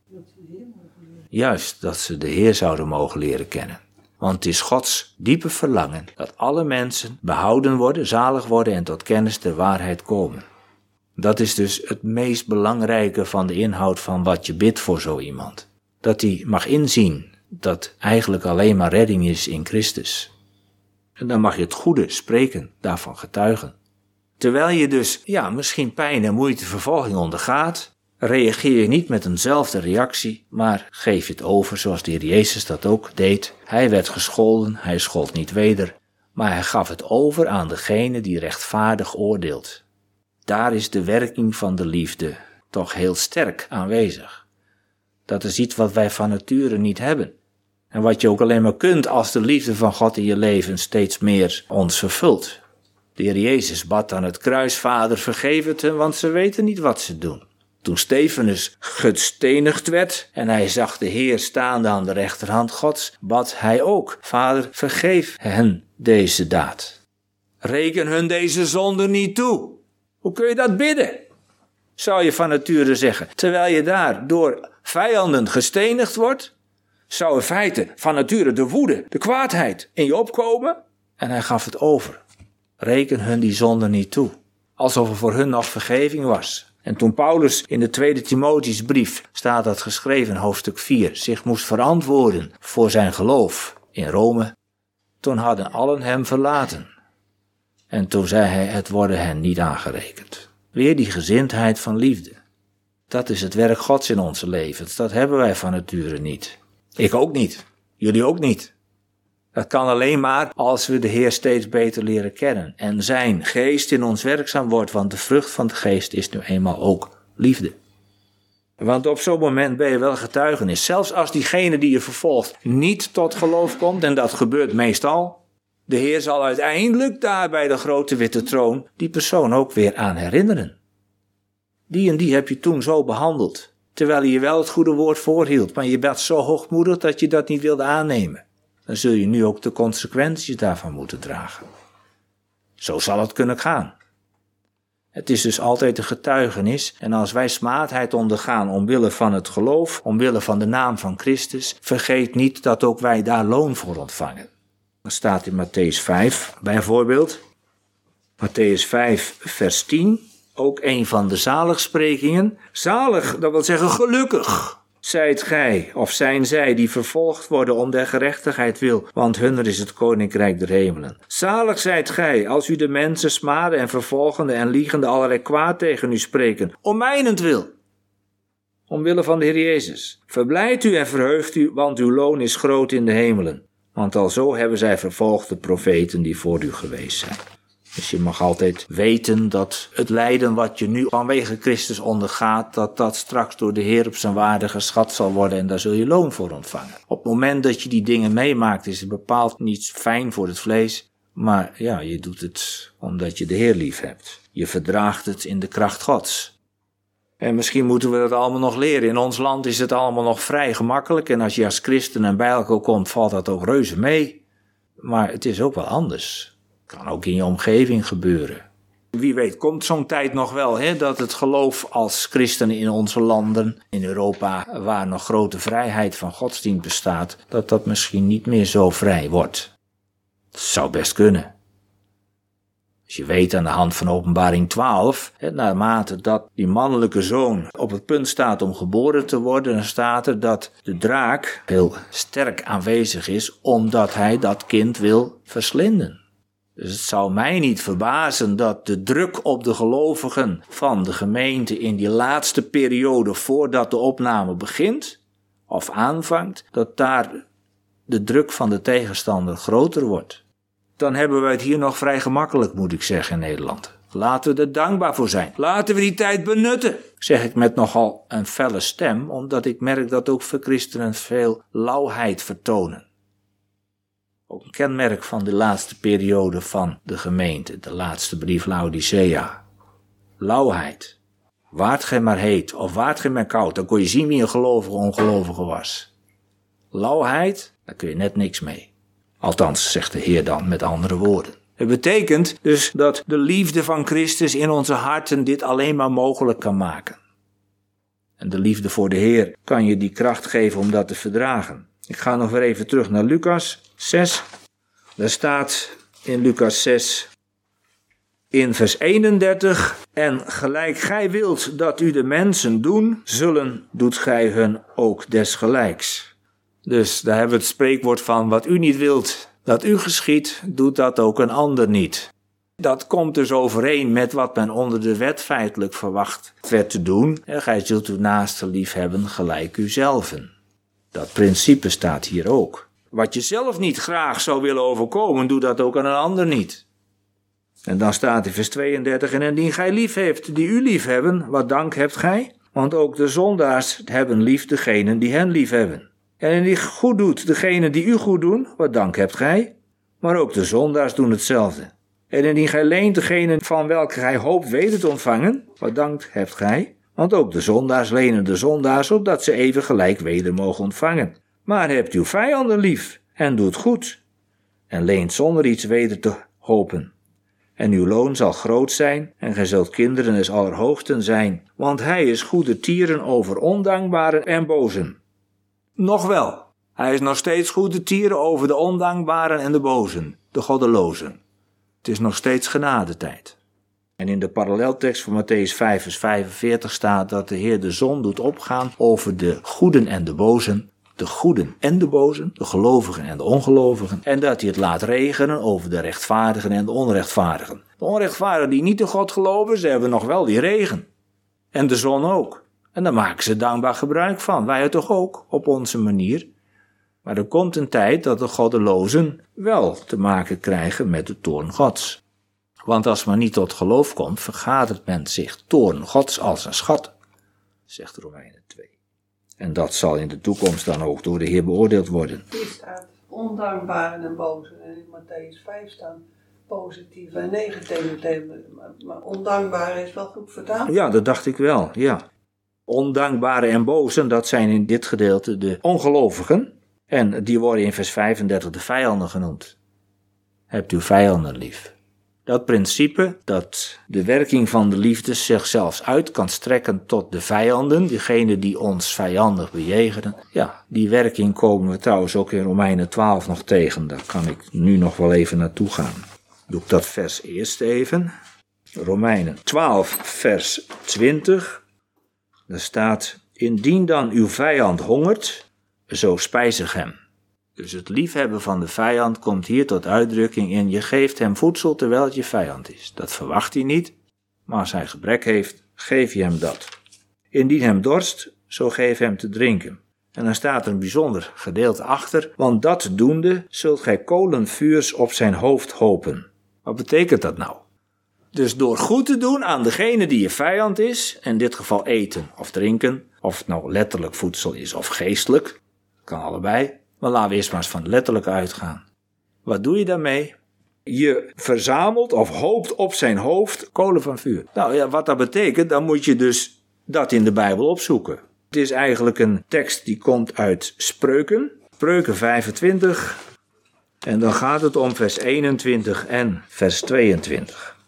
Juist, dat ze de Heer zouden mogen leren kennen. Want het is Gods diepe verlangen dat alle mensen behouden worden, zalig worden en tot kennis der waarheid komen. Dat is dus het meest belangrijke van de inhoud van wat je bidt voor zo iemand. Dat hij mag inzien dat eigenlijk alleen maar redding is in Christus. En dan mag je het goede spreken, daarvan getuigen. Terwijl je dus, misschien pijn en moeite, vervolging ondergaat, reageer je niet met eenzelfde reactie, maar geef je het over zoals de Heer Jezus dat ook deed. Hij werd gescholden, hij schold niet weder, maar hij gaf het over aan degene die rechtvaardig oordeelt. Daar is de werking van de liefde toch heel sterk aanwezig. Dat is iets wat wij van nature niet hebben. En wat je ook alleen maar kunt als de liefde van God in je leven steeds meer ons vervult. De Heer Jezus bad aan het kruis: Vader, vergeef het hen, want ze weten niet wat ze doen. Toen Stefanus gestenigd werd en hij zag de Heer staande aan de rechterhand Gods, bad hij ook: Vader, vergeef hen deze daad. Reken hun deze zonde niet toe. Hoe kun je dat bidden? Zou je van nature zeggen, terwijl je daar door vijanden gestenigd wordt, zou in feite van nature de woede, de kwaadheid in je opkomen? En hij gaf het over. Reken hun die zonde niet toe. Alsof er voor hun nog vergeving was. En toen Paulus in de 2 Timotheusbrief, staat dat geschreven in hoofdstuk 4, zich moest verantwoorden voor zijn geloof in Rome, toen hadden allen hem verlaten. En toen zei hij, het worden hen niet aangerekend. Weer die gezindheid van liefde. Dat is het werk Gods in onze levens. Dat hebben wij van nature niet. Ik ook niet. Jullie ook niet. Dat kan alleen maar als we de Heer steeds beter leren kennen. En zijn geest in ons werkzaam wordt. Want de vrucht van de geest is nu eenmaal ook liefde. Want op zo'n moment ben je wel getuigenis. Zelfs als diegene die je vervolgt niet tot geloof komt. En dat gebeurt meestal. De Heer zal uiteindelijk daar bij de grote witte troon die persoon ook weer aan herinneren. Die en die heb je toen zo behandeld. Terwijl je wel het goede woord voorhield. Maar je bent zo hoogmoedig dat je dat niet wilde aannemen. Dan zul je nu ook de consequenties daarvan moeten dragen. Zo zal het kunnen gaan. Het is dus altijd een getuigenis. En als wij smaadheid ondergaan omwille van het geloof, omwille van de naam van Christus, vergeet niet dat ook wij daar loon voor ontvangen. Dat staat in Mattheüs 5 bijvoorbeeld. Mattheüs 5 vers 10, ook een van de zaligsprekingen. Zalig, dat wil zeggen gelukkig, zijt gij of zijn zij die vervolgd worden om der gerechtigheid wil, want hunner is het koninkrijk der hemelen. Zalig zijt gij als u de mensen smaden en vervolgende en liegende allerlei kwaad tegen u spreken, om mijnentwil. Omwille van de Heer Jezus. Verblijd u en verheugt u, want uw loon is groot in de hemelen. Want alzo hebben zij vervolgd de profeten die voor u geweest zijn. Dus je mag altijd weten dat het lijden wat je nu vanwege Christus ondergaat, dat dat straks door de Heer op zijn waarde geschat zal worden en daar zul je loon voor ontvangen. Op het moment dat je die dingen meemaakt is het bepaald niet fijn voor het vlees, maar ja, je doet het omdat je de Heer lief hebt. Je verdraagt het in de kracht Gods. En misschien moeten we dat allemaal nog leren. In ons land is het allemaal nog vrij gemakkelijk. En als je als christen en bij elkaar komt, valt dat ook reuze mee. Maar het is ook wel anders. Het kan ook in je omgeving gebeuren. Wie weet komt zo'n tijd nog wel, dat het geloof als christenen in onze landen, in Europa, waar nog grote vrijheid van godsdienst bestaat, dat dat misschien niet meer zo vrij wordt. Dat zou best kunnen. Als je weet aan de hand van Openbaring 12, naarmate dat die mannelijke zoon op het punt staat om geboren te worden, dan staat er dat de draak heel sterk aanwezig is, omdat hij dat kind wil verslinden. Dus het zou mij niet verbazen dat de druk op de gelovigen van de gemeente in die laatste periode voordat de opname begint, of aanvangt, dat daar de druk van de tegenstander groter wordt. Dan hebben we het hier nog vrij gemakkelijk, moet ik zeggen, in Nederland. Laten we er dankbaar voor zijn. Laten we die tijd benutten, zeg ik met nogal een felle stem, omdat ik merk dat ook veel christenen veel lauwheid vertonen. Ook een kenmerk van de laatste periode van de gemeente, de laatste brief Laodicea. Lauwheid. Waart gij maar heet of waart gij maar koud, dan kon je zien wie een gelovige of ongelovige was. Lauwheid, daar kun je net niks mee. Althans, zegt de Heer dan met andere woorden. Het betekent dus dat de liefde van Christus in onze harten dit alleen maar mogelijk kan maken. En de liefde voor de Heer kan je die kracht geven om dat te verdragen. Ik ga nog weer even terug naar Lucas 6. Daar staat in Lucas 6 In vers 31, en gelijk gij wilt dat u de mensen doen, zullen, doet gij hun ook desgelijks. Dus daar hebben we het spreekwoord van, wat u niet wilt dat u geschiedt, doet dat ook een ander niet. Dat komt dus overeen met wat men onder de wet feitelijk verwacht werd te doen. En gij zult uw naaste lief hebben gelijk uzelven. Dat principe staat hier ook. Wat je zelf niet graag zou willen overkomen, doe dat ook aan een ander niet. En dan staat in vers 32, en indien gij lief heeft die u lief hebben, wat dank hebt gij? Want ook de zondaars hebben lief degenen die hen lief hebben. En indien goed doet degenen die u goed doen, wat dank hebt gij? Maar ook de zondaars doen hetzelfde. En indien gij leent degenen van welke gij hoopt weder te ontvangen, wat dank hebt gij? Want ook de zondaars lenen de zondaars, opdat ze even gelijk weder mogen ontvangen. Maar hebt uw vijanden lief, en doet goed, en leent zonder iets weder te hopen. En uw loon zal groot zijn, en gij zult kinderen des Allerhoogsten zijn, want hij is goede tieren over ondankbaren en bozen. Nog wel, hij is nog steeds goede tieren over de ondankbaren en de bozen, de goddelozen. Het is nog steeds genadetijd. En in de paralleltekst van Mattheüs 5 vers 45 staat dat de Heer de zon doet opgaan over de goeden en de bozen, de goeden en de bozen, de gelovigen en de ongelovigen, en dat hij het laat regenen over de rechtvaardigen en de onrechtvaardigen. De onrechtvaardigen die niet in God geloven, ze hebben nog wel die regen. En de zon ook. En daar maken ze dankbaar gebruik van. Wij het toch ook, op onze manier. Maar er komt een tijd dat de goddelozen wel te maken krijgen met de toorn Gods. Want als men niet tot geloof komt, vergadert men zich toorn Gods als een schat, zegt Romeinen 2. En dat zal in de toekomst dan ook door de Heer beoordeeld worden. Hier staat ondankbaren en bozen. En in Mattheüs 5 staan positieve en negatieve thema's. Maar ondankbare is wel goed vertaald. Ja, dat dacht ik wel, ja. Ondankbare en bozen, dat zijn in dit gedeelte de ongelovigen. En die worden in vers 35 de vijanden genoemd. Hebt uw vijanden lief. Dat principe dat de werking van de liefde zich zelfs uit kan strekken tot de vijanden, diegenen die ons vijandig bejegenen. Ja, die werking komen we trouwens ook in Romeinen 12 nog tegen. Daar kan ik nu nog wel even naartoe gaan. Doe ik dat vers eerst even. Romeinen 12 vers 20. Daar staat, indien dan uw vijand hongert, zo spijzig hem. Dus het liefhebben van de vijand komt hier tot uitdrukking in, je geeft hem voedsel terwijl het je vijand is. Dat verwacht hij niet, maar als hij gebrek heeft, geef je hem dat. Indien hem dorst, zo geef hem te drinken. En dan staat er een bijzonder gedeelte achter, want dat doende zult gij kolenvuurs op zijn hoofd hopen. Wat betekent dat nou? Dus door goed te doen aan degene die je vijand is, in dit geval eten of drinken, of het nou letterlijk voedsel is of geestelijk, kan allebei. Maar laten we eerst maar eens van letterlijk uitgaan. Wat doe je daarmee? Je verzamelt of hoopt op zijn hoofd kolen van vuur. Nou ja, wat dat betekent, dan moet je dus dat in de Bijbel opzoeken. Het is eigenlijk een tekst die komt uit Spreuken. Spreuken 25. En dan gaat het om vers 21 en vers 22.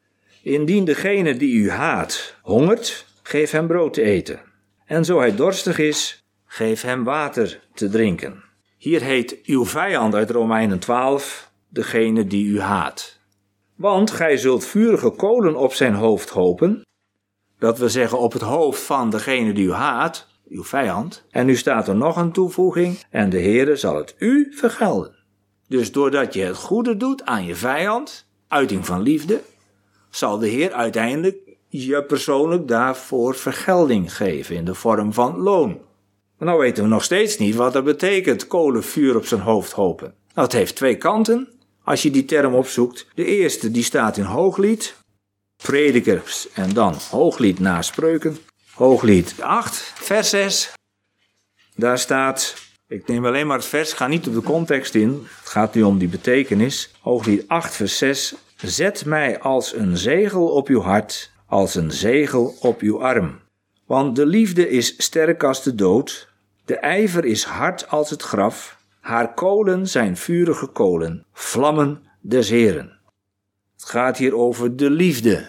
Indien degene die u haat hongert, geef hem brood te eten. En zo hij dorstig is, geef hem water te drinken. Hier heet uw vijand uit Romeinen 12 degene die u haat. Want gij zult vurige kolen op zijn hoofd hopen. Dat wil zeggen op het hoofd van degene die u haat, uw vijand. En nu staat er nog een toevoeging. En de Heere zal het u vergelden. Dus doordat je het goede doet aan je vijand, uiting van liefde, zal de Heer uiteindelijk je persoonlijk daarvoor vergelding geven in de vorm van loon. Maar nou weten we nog steeds niet wat dat betekent, kolenvuur op zijn hoofd hopen. Nou, het heeft twee kanten, als je die term opzoekt. De eerste, die staat in Hooglied, Predikers en dan Hooglied na Spreuken. Hooglied 8, vers 6. Daar staat, ik neem alleen maar het vers, ga niet op de context in. Het gaat nu om die betekenis. Hooglied 8, vers 6. Zet mij als een zegel op uw hart, als een zegel op uw arm. Want de liefde is sterk als de dood, de ijver is hard als het graf, haar kolen zijn vurige kolen, vlammen des Heeren. Het gaat hier over de liefde.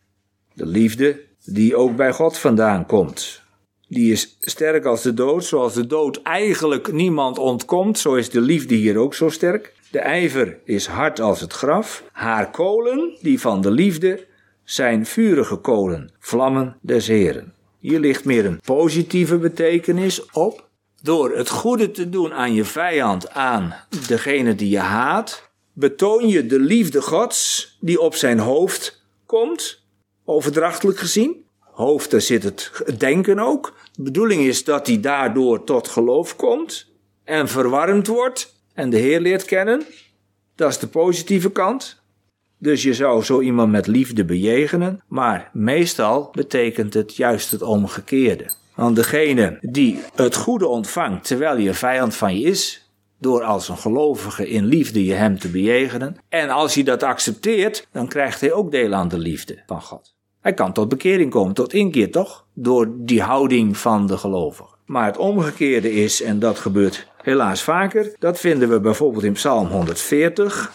De liefde die ook bij God vandaan komt. Die is sterk als de dood, zoals de dood eigenlijk niemand ontkomt, zo is de liefde hier ook zo sterk. De ijver is hard als het graf. Haar kolen, die van de liefde, zijn vurige kolen, vlammen des Heren. Hier ligt meer een positieve betekenis op. Door het goede te doen aan je vijand, aan degene die je haat, betoon je de liefde Gods die op zijn hoofd komt, overdrachtelijk gezien. Hoofd, daar zit het denken ook. De bedoeling is dat hij daardoor tot geloof komt en verwarmd wordt en de Heer leert kennen. Dat is de positieve kant. Dus je zou zo iemand met liefde bejegenen, maar meestal betekent het juist het omgekeerde. Want degene die het goede ontvangt terwijl je vijand van je is, door als een gelovige in liefde je hem te bejegenen, en als hij dat accepteert, dan krijgt hij ook deel aan de liefde van God. Hij kan tot bekering komen, tot inkeer toch? Door die houding van de gelovige. Maar het omgekeerde is, en dat gebeurt helaas vaker, dat vinden we bijvoorbeeld in Psalm 140.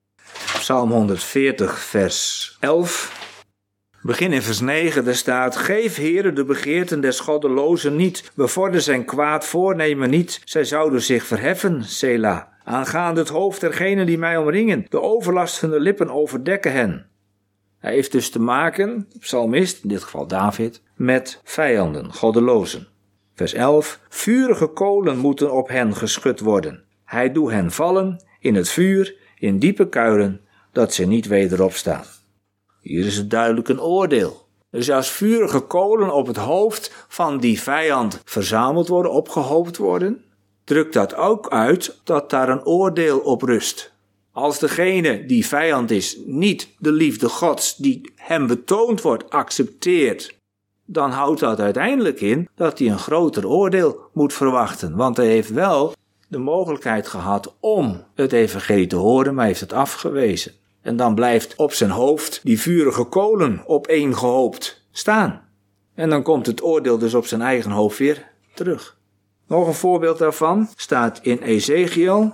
Psalm 140 vers 11. Begin in vers 9, daar staat: Geef, Heere, de begeerten des goddelozen niet, bevorder zijn kwaad voornemen niet, zij zouden zich verheffen, Selah. Aangaande het hoofd dergenen die mij omringen, de overlast van de lippen overdekken hen. Hij heeft dus te maken, de psalmist, in dit geval David, met vijanden, goddelozen. Vers 11, vurige kolen moeten op hen geschud worden. Hij doet hen vallen in het vuur, in diepe kuilen, dat ze niet weder opstaan. Hier is het duidelijk een oordeel. Dus als vurige kolen op het hoofd van die vijand verzameld worden, opgehoopt worden, drukt dat ook uit dat daar een oordeel op rust. Als degene die vijand is niet de liefde Gods die hem betoond wordt accepteert, dan houdt dat uiteindelijk in dat hij een groter oordeel moet verwachten. Want hij heeft wel de mogelijkheid gehad om het evangelie te horen, maar heeft het afgewezen. En dan blijft op zijn hoofd die vurige kolen opeengehoopt staan. En dan komt het oordeel dus op zijn eigen hoofd weer terug. Nog een voorbeeld daarvan staat in Ezekiel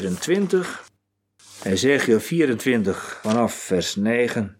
24. Ezekiel 24 vanaf vers 9.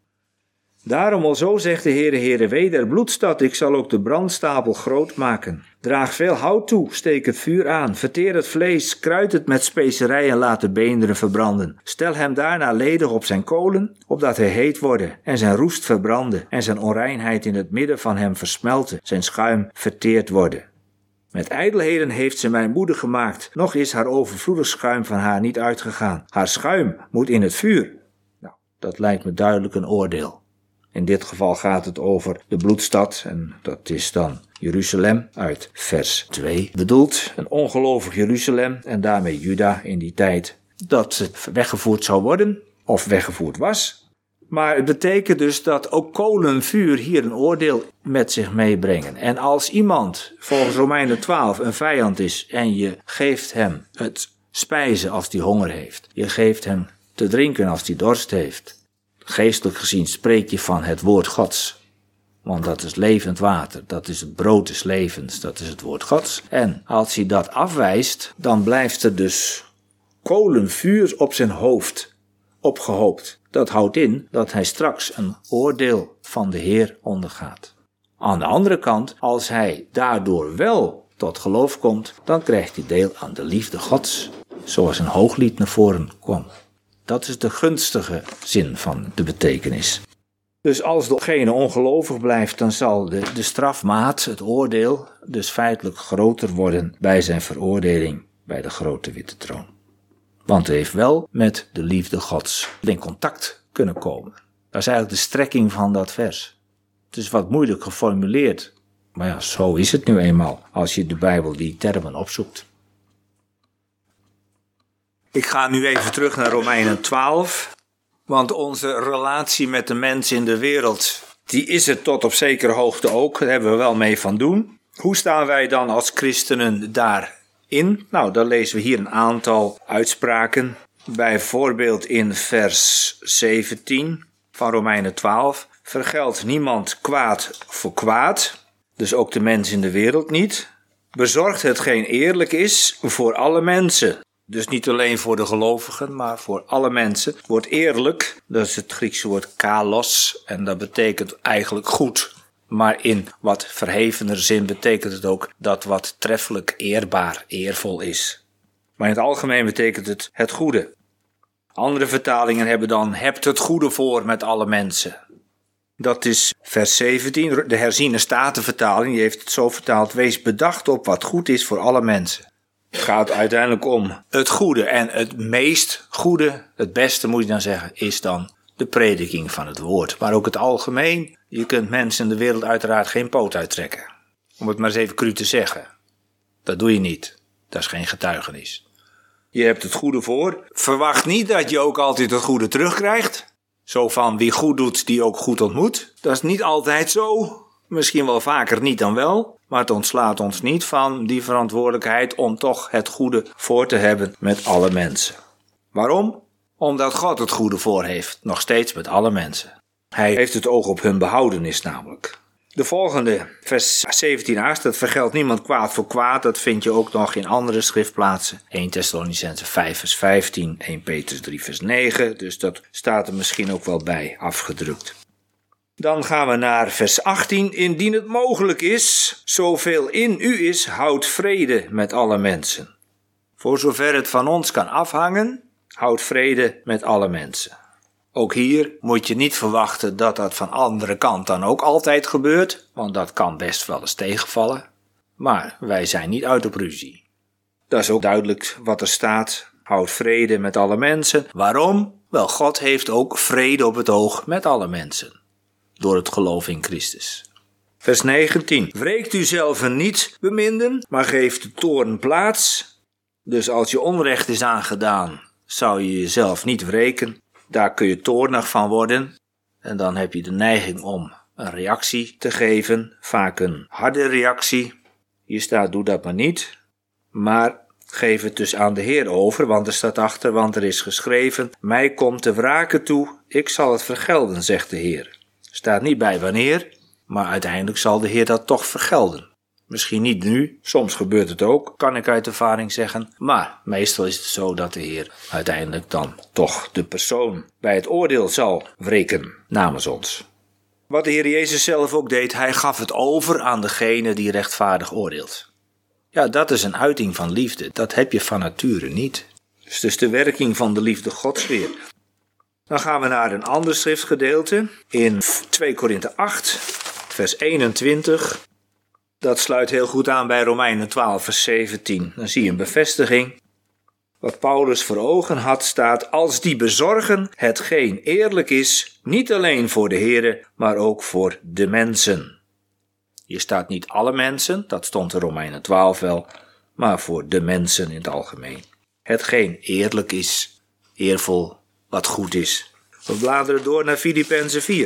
Daarom alzo zegt de Heere, wee der bloedstad, ik zal ook de brandstapel groot maken. Draag veel hout toe, steek het vuur aan, verteer het vlees, kruid het met specerijen en laat de beenderen verbranden. Stel hem daarna ledig op zijn kolen, opdat hij heet worden en zijn roest verbranden en zijn onreinheid in het midden van hem versmelten, zijn schuim verteerd worden. Met ijdelheden heeft ze mij moedig gemaakt, nog is haar overvloedig schuim van haar niet uitgegaan. Haar schuim moet in het vuur. Nou, dat lijkt me duidelijk een oordeel. In dit geval gaat het over de bloedstad en dat is dan Jeruzalem uit vers 2 bedoeld. Een ongelovig Jeruzalem en daarmee Juda in die tijd dat het weggevoerd zou worden of weggevoerd was. Maar het betekent dus dat ook kolen, vuur hier een oordeel met zich meebrengen. En als iemand volgens Romeinen 12 een vijand is en je geeft hem het spijzen als hij honger heeft. Je geeft hem te drinken als hij dorst heeft. Geestelijk gezien spreek je van het woord Gods. Want dat is levend water, dat is het brood des levens, dat is het woord Gods. En als hij dat afwijst, dan blijft er dus kolen, vuur op zijn hoofd opgehoopt. Dat houdt in dat hij straks een oordeel van de Heer ondergaat. Aan de andere kant, als hij daardoor wel tot geloof komt, dan krijgt hij deel aan de liefde Gods, zoals een hooglied naar voren kwam. Dat is de gunstige zin van de betekenis. Dus als degene ongelovig blijft, dan zal de strafmaat, het oordeel, dus feitelijk groter worden bij zijn veroordeling bij de grote witte troon. Want hij heeft wel met de liefde Gods in contact kunnen komen. Dat is eigenlijk de strekking van dat vers. Het is wat moeilijk geformuleerd, maar ja, zo is het nu eenmaal als je de Bijbel die termen opzoekt. Ik ga nu even terug naar Romeinen 12, want onze relatie met de mens in de wereld, die is er tot op zekere hoogte ook, daar hebben we wel mee van doen. Hoe staan wij dan als christenen daarin? Nou, dan lezen we hier een aantal uitspraken, bijvoorbeeld in vers 17 van Romeinen 12. Vergeld niemand kwaad voor kwaad, dus ook de mens in de wereld niet. Bezorgt hetgeen eerlijk is voor alle mensen. Dus niet alleen voor de gelovigen, maar voor alle mensen. Het woord eerlijk, dat is het Griekse woord kalos. En dat betekent eigenlijk goed. Maar in wat verhevener zin betekent het ook dat wat treffelijk, eerbaar, eervol is. Maar in het algemeen betekent het goede. Andere vertalingen hebben dan, hebt het goede voor met alle mensen. Dat is vers 17, de herziene statenvertaling, die heeft het zo vertaald, wees bedacht op wat goed is voor alle mensen. Het gaat uiteindelijk om het goede en het meest goede, het beste moet je dan zeggen, is dan de prediking van het woord. Maar ook het algemeen, je kunt mensen in de wereld uiteraard geen poot uittrekken. Om het maar eens even cru te zeggen. Dat doe je niet, dat is geen getuigenis. Je hebt het goede voor. Verwacht niet dat je ook altijd het goede terugkrijgt. Zo van wie goed doet, die ook goed ontmoet. Dat is niet altijd zo. Misschien wel vaker niet dan wel. Maar het ontslaat ons niet van die verantwoordelijkheid om toch het goede voor te hebben met alle mensen. Waarom? Omdat God het goede voor heeft. Nog steeds met alle mensen. Hij heeft het oog op hun behoudenis namelijk. De volgende, vers 17a, dat vergeldt niemand kwaad voor kwaad. Dat vind je ook nog in andere schriftplaatsen. 1 Thessalonicenzen 5 vers 15, 1 Petrus 3 vers 9. Dus dat staat er misschien ook wel bij afgedrukt. Dan gaan we naar vers 18. Indien het mogelijk is, zoveel in u is, houd vrede met alle mensen. Voor zover het van ons kan afhangen, houd vrede met alle mensen. Ook hier moet je niet verwachten dat dat van andere kant dan ook altijd gebeurt, want dat kan best wel eens tegenvallen. Maar wij zijn niet uit op ruzie. Dat is ook duidelijk wat er staat. Houd vrede met alle mensen. Waarom? Wel, God heeft ook vrede op het oog met alle mensen. Door het geloof in Christus. Vers 19. Wreekt u zelf niet, beminden, maar geeft de toorn plaats. Dus als je onrecht is aangedaan, zou je jezelf niet wreken. Daar kun je toornig van worden. En dan heb je de neiging om een reactie te geven. Vaak een harde reactie. Hier staat, doe dat maar niet. Maar geef het dus aan de Heer over, want er staat achter, want er is geschreven, mij komt de wrake toe, ik zal het vergelden, zegt de Heer. Staat niet bij wanneer, maar uiteindelijk zal de Heer dat toch vergelden. Misschien niet nu, soms gebeurt het ook, kan ik uit ervaring zeggen. Maar meestal is het zo dat de Heer uiteindelijk dan toch de persoon bij het oordeel zal wreken namens ons. Wat de Heer Jezus zelf ook deed, hij gaf het over aan degene die rechtvaardig oordeelt. Ja, dat is een uiting van liefde. Dat heb je van nature niet. Dus de werking van de liefde Gods weer. Dan gaan we naar een ander schriftgedeelte in 2 Korinthe 8, vers 21. Dat sluit heel goed aan bij Romeinen 12, vers 17. Dan zie je een bevestiging. Wat Paulus voor ogen had staat, als die bezorgen hetgeen eerlijk is, niet alleen voor de Here, maar ook voor de mensen. Hier staat niet alle mensen, dat stond in Romeinen 12 wel, maar voor de mensen in het algemeen. Hetgeen eerlijk is, eervol, wat goed is. We bladeren door naar Filippenzen 4,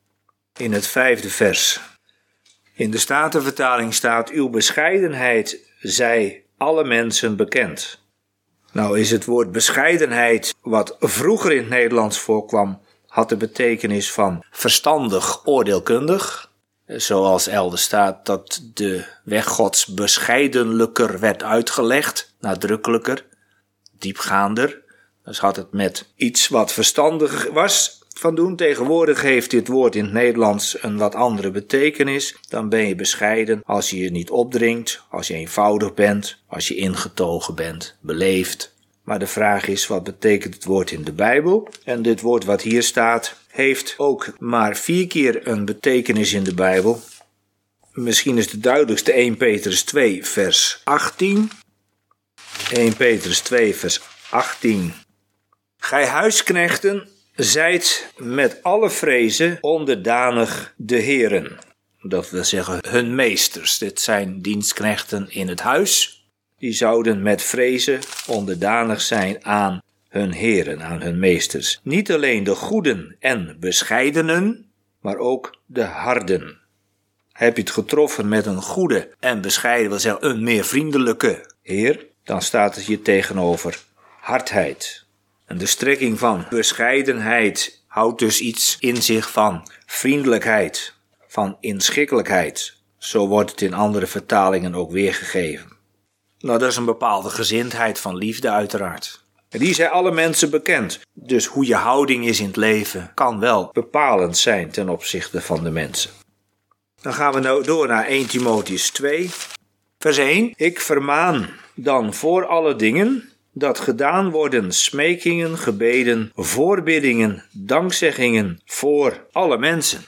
in het 5e vers. In de Statenvertaling staat, uw bescheidenheid zij alle mensen bekend. Nou is het woord bescheidenheid, wat vroeger in het Nederlands voorkwam, had de betekenis van verstandig, oordeelkundig. Zoals elders staat dat de weg Gods bescheidenlijker werd uitgelegd, nadrukkelijker, diepgaander. Dus had het met iets wat verstandig was van doen. Tegenwoordig heeft dit woord in het Nederlands een wat andere betekenis. Dan ben je bescheiden als je je niet opdringt, als je eenvoudig bent, als je ingetogen bent, beleefd. Maar de vraag is, wat betekent het woord in de Bijbel? En dit woord wat hier staat, heeft ook maar 4 keer een betekenis in de Bijbel. Misschien is de duidelijkste 1 Petrus 2 vers 18. 1 Petrus 2 vers 18. Gij huisknechten, zijt met alle vrezen onderdanig de heren. Dat wil zeggen hun meesters. Dit zijn dienstknechten in het huis. Die zouden met vrezen onderdanig zijn aan hun heren, aan hun meesters. Niet alleen de goeden en bescheidenen, maar ook de harden. Heb je het getroffen met een goede en bescheiden, wil zeggen een meer vriendelijke heer, dan staat het hier tegenover hardheid. En de strekking van bescheidenheid houdt dus iets in zich van vriendelijkheid, van inschikkelijkheid. Zo wordt het in andere vertalingen ook weergegeven. Nou, dat is een bepaalde gezindheid van liefde uiteraard. En die zijn alle mensen bekend. Dus hoe je houding is in het leven kan wel bepalend zijn ten opzichte van de mensen. Dan gaan we nou door naar 1 Timotheüs 2, vers 1. Ik vermaan dan voor alle dingen dat gedaan worden smekingen, gebeden, voorbiddingen, dankzeggingen voor alle mensen.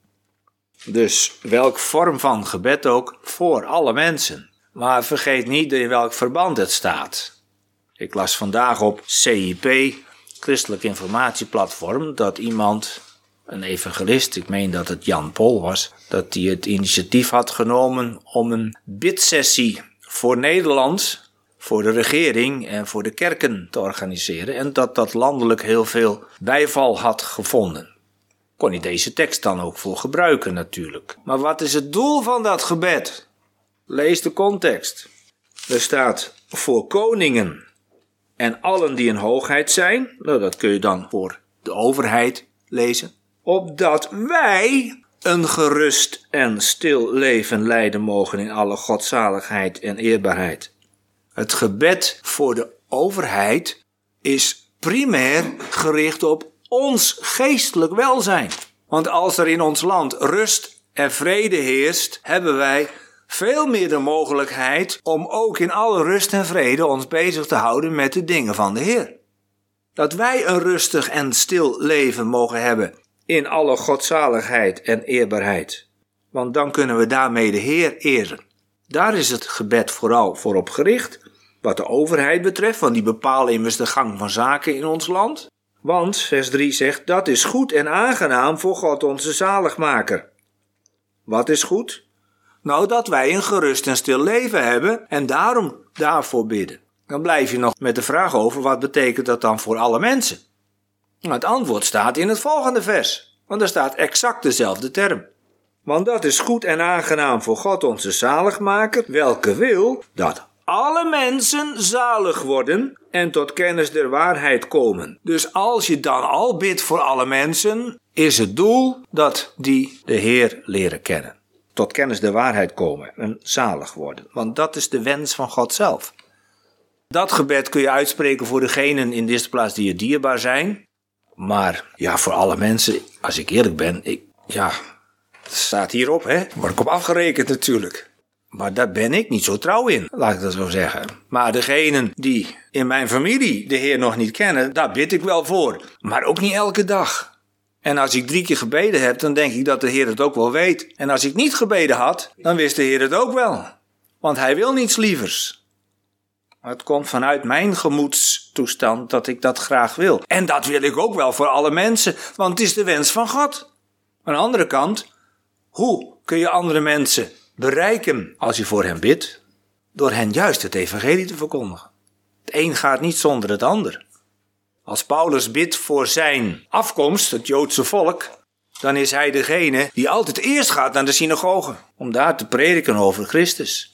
Dus welk vorm van gebed ook, voor alle mensen. Maar vergeet niet in welk verband het staat. Ik las vandaag op CIP, Christelijk Informatieplatform, dat iemand, een evangelist, ik meen dat het Jan Pol was, dat hij het initiatief had genomen om een bidsessie voor Nederland, voor de regering en voor de kerken te organiseren. En dat landelijk heel veel bijval had gevonden. Kon hij deze tekst dan ook voor gebruiken natuurlijk. Maar wat is het doel van dat gebed? Lees de context. Er staat voor koningen en allen die in hoogheid zijn. Nou, dat kun je dan voor de overheid lezen. Opdat wij een gerust en stil leven leiden mogen in alle godzaligheid en eerbaarheid. Het gebed voor de overheid is primair gericht op ons geestelijk welzijn. Want als er in ons land rust en vrede heerst, hebben wij veel meer de mogelijkheid om ook in alle rust en vrede ons bezig te houden met de dingen van de Heer. Dat wij een rustig en stil leven mogen hebben in alle godzaligheid en eerbaarheid. Want dan kunnen we daarmee de Heer eren. Daar is het gebed vooral voor op gericht. Wat de overheid betreft, want die bepalen immers de gang van zaken in ons land. Want, vers 3 zegt, dat is goed en aangenaam voor God onze zaligmaker. Wat is goed? Nou, dat wij een gerust en stil leven hebben en daarom daarvoor bidden. Dan blijf je nog met de vraag over, wat betekent dat dan voor alle mensen? Nou, het antwoord staat in het volgende vers, want er staat exact dezelfde term. Want dat is goed en aangenaam voor God onze zaligmaker, welke wil dat alle mensen zalig worden en tot kennis der waarheid komen. Dus als je dan al bidt voor alle mensen, is het doel dat die de Heer leren kennen. Tot kennis der waarheid komen en zalig worden. Want dat is de wens van God zelf. Dat gebed kun je uitspreken voor degenen in de eerste plaats die je dierbaar zijn. Maar ja, voor alle mensen, als ik eerlijk ben, het staat hierop, word ik op afgerekend natuurlijk. Maar daar ben ik niet zo trouw in, laat ik dat zo zeggen. Maar degenen die in mijn familie de Heer nog niet kennen, daar bid ik wel voor. Maar ook niet elke dag. En als ik 3 keer gebeden heb, dan denk ik dat de Heer het ook wel weet. En als ik niet gebeden had, dan wist de Heer het ook wel. Want Hij wil niets lievers. Het komt vanuit mijn gemoedstoestand dat ik dat graag wil. En dat wil ik ook wel voor alle mensen, want het is de wens van God. Aan de andere kant, hoe kun je andere mensen bereiken als je voor hen bidt? Door hen juist het evangelie te verkondigen. Het een gaat niet zonder het ander. Als Paulus bidt voor zijn afkomst, het Joodse volk, dan is hij degene die altijd eerst gaat naar de synagoge om daar te prediken over Christus.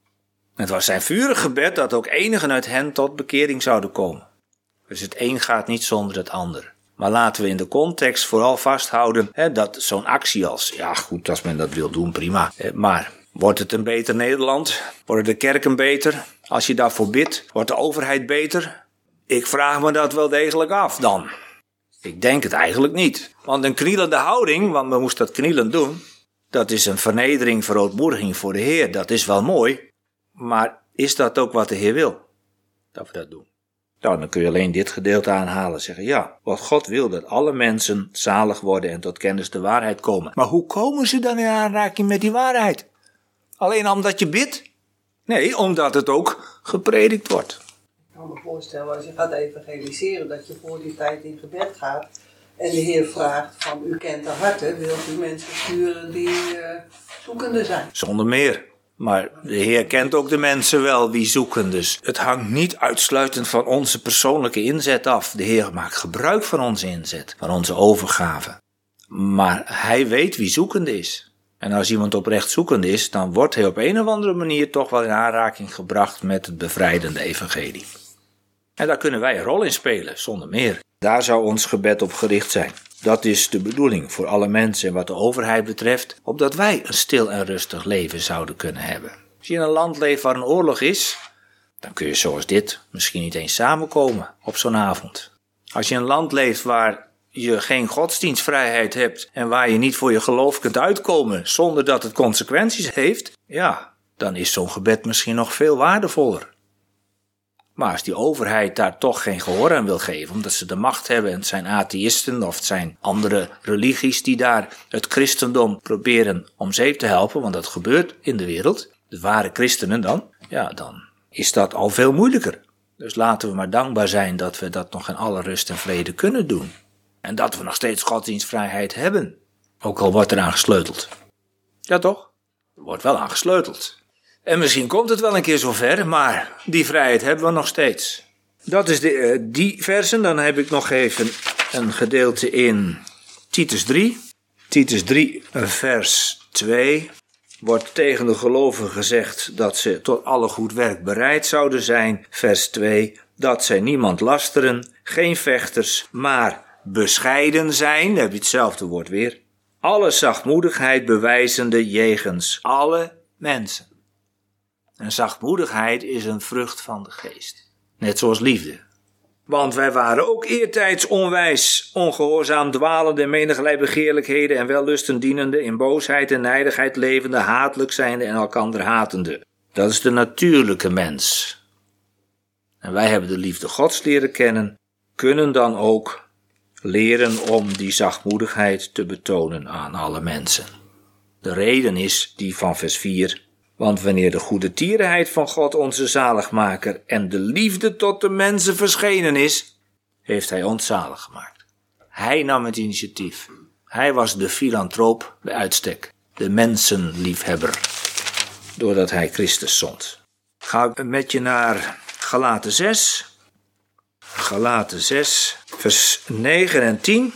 Het was zijn vurig gebed dat ook enigen uit hen tot bekering zouden komen. Dus het een gaat niet zonder het ander. Maar laten we in de context vooral vasthouden dat zo'n actie als, ja goed, als men dat wil doen, prima. Maar wordt het een beter Nederland? Worden de kerken beter? Als je daarvoor bidt, wordt de overheid beter? Ik vraag me dat wel degelijk af dan. Ik denk het eigenlijk niet. Want een knielende houding, want we moesten dat knielend doen, dat is een vernedering, verootmoediging voor de Heer. Dat is wel mooi. Maar is dat ook wat de Heer wil? Dat we dat doen. Nou, dan kun je alleen dit gedeelte aanhalen. Zeggen, ja, wat God wil, dat alle mensen zalig worden en tot kennis de waarheid komen. Maar hoe komen ze dan in aanraking met die waarheid? Alleen omdat je bidt? Nee, omdat het ook gepredikt wordt. Ik kan me voorstellen, als je gaat evangeliseren, dat je voor die tijd in gebed gaat en de Heer vraagt van, u kent de harten, wilt u mensen sturen die zoekende zijn? Zonder meer. Maar de Heer kent ook de mensen wel wie zoeken. Dus het hangt niet uitsluitend van onze persoonlijke inzet af. De Heer maakt gebruik van onze inzet, van onze overgave. Maar Hij weet wie zoekende is. En als iemand oprecht zoekende is, dan wordt hij op een of andere manier toch wel in aanraking gebracht met het bevrijdende evangelie. En daar kunnen wij een rol in spelen, zonder meer. Daar zou ons gebed op gericht zijn. Dat is de bedoeling voor alle mensen en wat de overheid betreft, opdat wij een stil en rustig leven zouden kunnen hebben. Als je in een land leeft waar een oorlog is, dan kun je zoals dit misschien niet eens samenkomen op zo'n avond. Als je in een land leeft waar je geen godsdienstvrijheid hebt en waar je niet voor je geloof kunt uitkomen zonder dat het consequenties heeft, ja, dan is zo'n gebed misschien nog veel waardevoller. Maar als die overheid daar toch geen gehoor aan wil geven, omdat ze de macht hebben en het zijn atheïsten of het zijn andere religies die daar het christendom proberen om zeep te helpen, want dat gebeurt in de wereld, de ware christenen dan, ja, dan is dat al veel moeilijker. Dus laten we maar dankbaar zijn dat we dat nog in alle rust en vrede kunnen doen. En dat we nog steeds godsdienstvrijheid hebben. Ook al wordt eraan gesleuteld. Ja toch? Er wordt wel aan gesleuteld. En misschien komt het wel een keer zover, maar die vrijheid hebben we nog steeds. Dat is die versen. Dan heb ik nog even een gedeelte in Titus 3. Titus 3, vers 2. Wordt tegen de gelovigen gezegd dat ze tot alle goed werk bereid zouden zijn. Vers 2. Dat zij niemand lasteren, geen vechters, maar bescheiden zijn. Dan heb je hetzelfde woord weer. Alle zachtmoedigheid bewijzende jegens alle mensen. En zachtmoedigheid is een vrucht van de geest. Net zoals liefde. Want wij waren ook eertijds onwijs, ongehoorzaam, dwalende in menigerlei begeerlijkheden en wellusten dienende, in boosheid en nijdigheid levende, hatelijk zijnde en elkander hatende. Dat is de natuurlijke mens. En wij hebben de liefde Gods leren kennen, kunnen dan ook leren om die zachtmoedigheid te betonen aan alle mensen. De reden is die van vers 4. Want wanneer de goede tierenheid van God onze zaligmaker en de liefde tot de mensen verschenen is, heeft hij ons zalig gemaakt. Hij nam het initiatief. Hij was de filantroop bij uitstek, de mensenliefhebber, doordat hij Christus zond. Ga ik met je naar Galaten 6. Galaten 6, vers 9 en 10.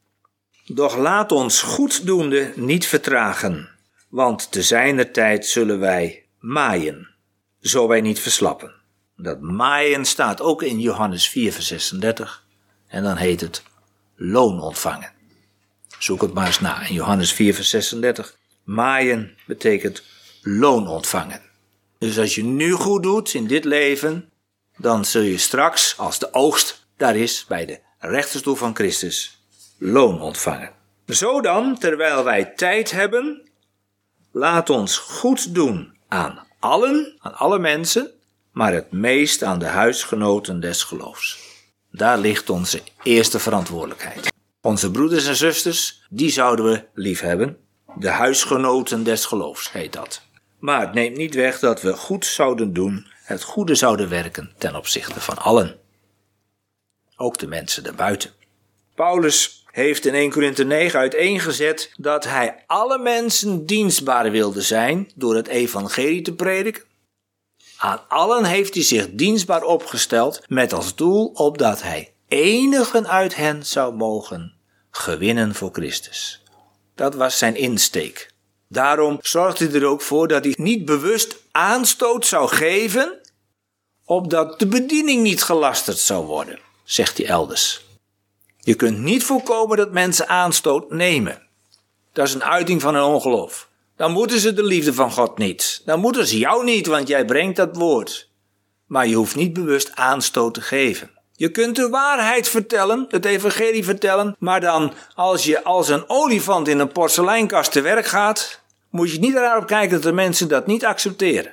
Doch laat ons goeddoende niet vertragen, want te zijner tijd zullen wij maaien, zo wij niet verslappen. Dat maaien staat ook in Johannes 4, vers 36. En dan heet het loon ontvangen. Zoek het maar eens na in Johannes 4, vers 36. Maaien betekent loon ontvangen. Dus als je nu goed doet in dit leven, dan zul je straks, als de oogst daar is, bij de rechterstoel van Christus, loon ontvangen. Zo dan, terwijl wij tijd hebben, laat ons goed doen aan alle mensen, maar het meest aan de huisgenoten des geloofs. Daar ligt onze eerste verantwoordelijkheid. Onze broeders en zusters, die zouden we lief hebben. De huisgenoten des geloofs heet dat. Maar het neemt niet weg dat we goed zouden doen, het goede zouden werken ten opzichte van allen. Ook de mensen daarbuiten. Paulus heeft in 1 Korinthe 9 uiteengezet dat hij alle mensen dienstbaar wilde zijn door het evangelie te prediken. Aan allen heeft hij zich dienstbaar opgesteld met als doel opdat hij enigen uit hen zou mogen gewinnen voor Christus. Dat was zijn insteek. Daarom zorgde hij er ook voor dat hij niet bewust aanstoot zou geven, opdat de bediening niet gelasterd zou worden, zegt hij elders. Je kunt niet voorkomen dat mensen aanstoot nemen. Dat is een uiting van hun ongeloof. Dan moeten ze de liefde van God niet. Dan moeten ze jou niet, want jij brengt dat woord. Maar je hoeft niet bewust aanstoot te geven. Je kunt de waarheid vertellen, het evangelie vertellen, maar dan als je als een olifant in een porseleinkast te werk gaat, moet je niet erop kijken dat de mensen dat niet accepteren.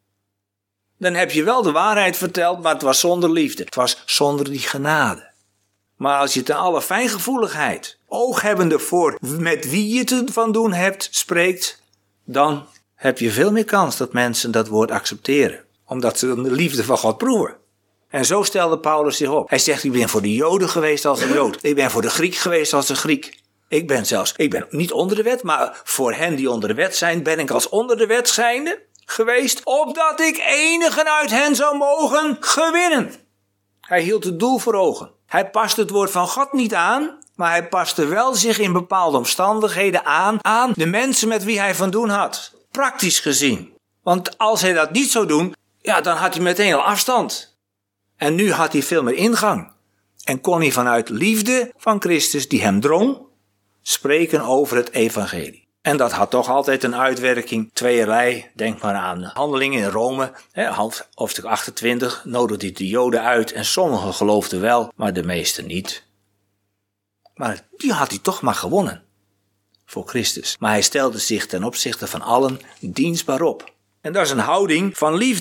Dan heb je wel de waarheid verteld, maar het was zonder liefde. Het was zonder die genade. Maar als je ten alle fijngevoeligheid, ooghebbende voor met wie je te van doen hebt, spreekt, dan heb je veel meer kans dat mensen dat woord accepteren. Omdat ze de liefde van God proeven. En zo stelde Paulus zich op. Hij zegt, ik ben voor de Joden geweest als een Jood. Ik ben voor de Griek geweest als een Griek. Ik ben niet onder de wet, maar voor hen die onder de wet zijn, ben ik als onder de wet zijnde geweest, opdat ik enigen uit hen zou mogen gewinnen. Hij hield het doel voor ogen. Hij paste het woord van God niet aan, maar hij paste wel zich in bepaalde omstandigheden aan de mensen met wie hij van doen had. Praktisch gezien. Want als hij dat niet zou doen, ja, dan had hij meteen al afstand. En nu had hij veel meer ingang. En kon hij vanuit liefde van Christus, die hem drong, spreken over het evangelie. En dat had toch altijd een uitwerking, tweeërlei. Denk maar aan Handelingen in Rome, hoofdstuk 28, nodigde hij de Joden uit en sommigen geloofden wel, maar de meesten niet. Maar die had hij toch maar gewonnen voor Christus. Maar hij stelde zich ten opzichte van allen dienstbaar op. En dat is een houding van liefde.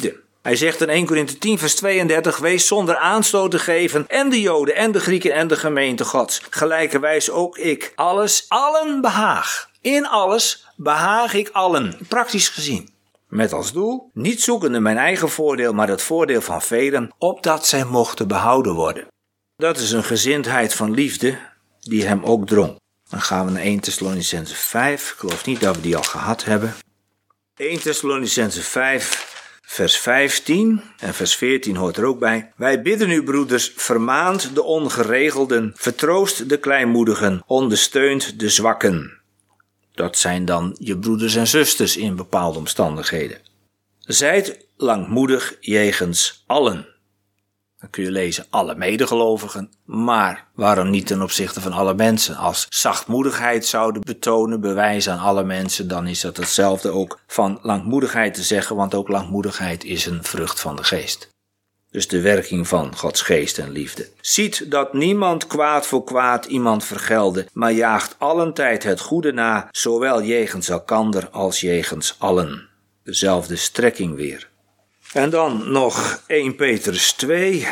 Hij zegt in 1 Korinthe 10 vers 32, wees zonder aanstoot te geven, en de Joden en de Grieken en de gemeente Gods. Gelijkerwijs ook ik. Allen behaag. In alles behaag ik allen. Praktisch gezien. Met als doel, niet zoekende mijn eigen voordeel, maar het voordeel van velen, opdat zij mochten behouden worden. Dat is een gezindheid van liefde die hem ook drong. Dan gaan we naar 1 Thessalonicenzen 5. Ik geloof niet dat we die al gehad hebben. 1 Thessalonicenzen 5 vers 15 en vers 14 hoort er ook bij. Wij bidden u, broeders, vermaant de ongeregelden, vertroost de kleinmoedigen, ondersteunt de zwakken. Dat zijn dan je broeders en zusters in bepaalde omstandigheden. Zijt langmoedig jegens allen. Dan kun je lezen alle medegelovigen, maar waarom niet ten opzichte van alle mensen? Als zachtmoedigheid zouden betonen, bewijzen aan alle mensen, dan is dat hetzelfde ook van langmoedigheid te zeggen, want ook langmoedigheid is een vrucht van de geest. Dus de werking van Gods geest en liefde. Ziet dat niemand kwaad voor kwaad iemand vergelde, maar jaagt allentijd het goede na, zowel jegens elkander als jegens allen. Dezelfde strekking weer. En dan nog 1 Petrus 2.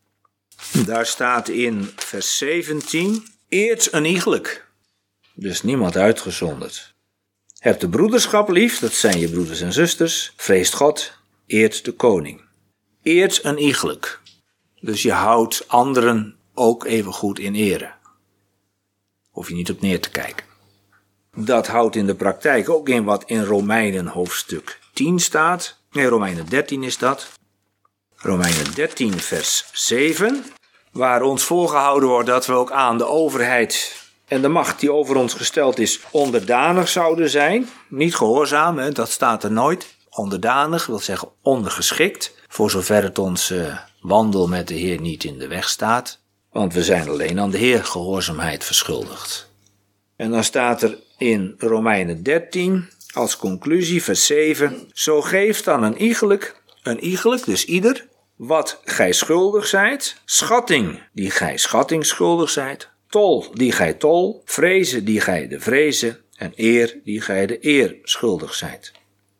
Daar staat in vers 17. Eert een iegelijk. Dus niemand uitgezonderd. Hebt de broederschap lief, dat zijn je broeders en zusters. Vreest God, eert de koning. Eert een iegelijk. Dus je houdt anderen ook even goed in ere. Hoef je niet op neer te kijken. Dat houdt in de praktijk ook in wat in Romeinen hoofdstuk 10 staat. Nee, Romeinen 13 is dat. Romeinen 13 vers 7. Waar ons voorgehouden wordt dat we ook aan de overheid en de macht die over ons gesteld is onderdanig zouden zijn. Niet gehoorzaam, hè, dat staat er nooit. Onderdanig wil zeggen ondergeschikt. Voor zover het ons wandel met de Heer niet in de weg staat. Want we zijn alleen aan de Heer gehoorzaamheid verschuldigd. En dan staat er in Romeinen 13 als conclusie vers 7. Zo geeft dan een iegelijk, dus ieder, wat gij schuldig zijt. Schatting die gij schatting schuldig zijt. Tol die gij tol. Vrezen die gij de vrezen. En eer die gij de eer schuldig zijt.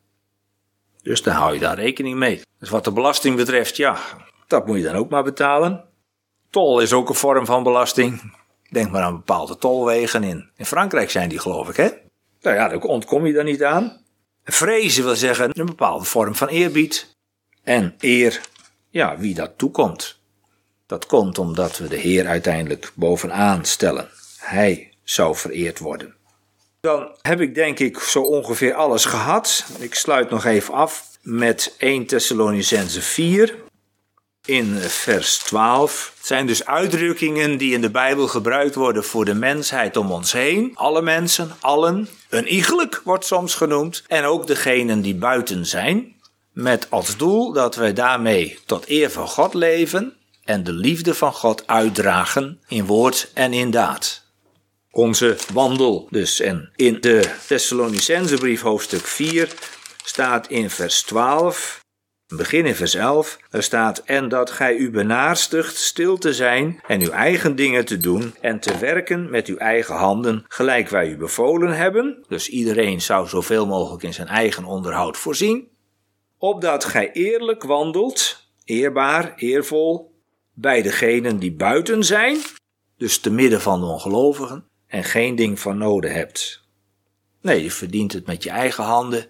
Dus dan hou je daar rekening mee. Dus wat de belasting betreft, ja, dat moet je dan ook maar betalen. Tol is ook een vorm van belasting. Denk maar aan bepaalde tolwegen in Frankrijk zijn die, geloof ik, hè? Nou ja, daar ontkom je dan niet aan. Vrezen wil zeggen een bepaalde vorm van eerbied. En eer, ja, wie dat toekomt. Dat komt omdat we de Heer uiteindelijk bovenaan stellen. Hij zou vereerd worden. Dan heb ik denk ik zo ongeveer alles gehad. Ik sluit nog even af met 1 Thessalonicenzen 4 in vers 12. Het zijn dus uitdrukkingen die in de Bijbel gebruikt worden voor de mensheid om ons heen. Alle mensen, allen. Een iegelijk wordt soms genoemd. En ook degenen die buiten zijn. Met als doel dat wij daarmee tot eer van God leven en de liefde van God uitdragen in woord en in daad. Onze wandel dus. En in de Thessalonicenzenbrief hoofdstuk 4 staat in vers 12, begin in vers 11, er staat: en dat gij u benaarstigt stil te zijn en uw eigen dingen te doen en te werken met uw eigen handen, gelijk wij u bevolen hebben. Dus iedereen zou zoveel mogelijk in zijn eigen onderhoud voorzien. Opdat gij eerlijk wandelt, eerbaar, eervol, bij degenen die buiten zijn, dus te midden van de ongelovigen, en geen ding van noden hebt. Nee, je verdient het met je eigen handen.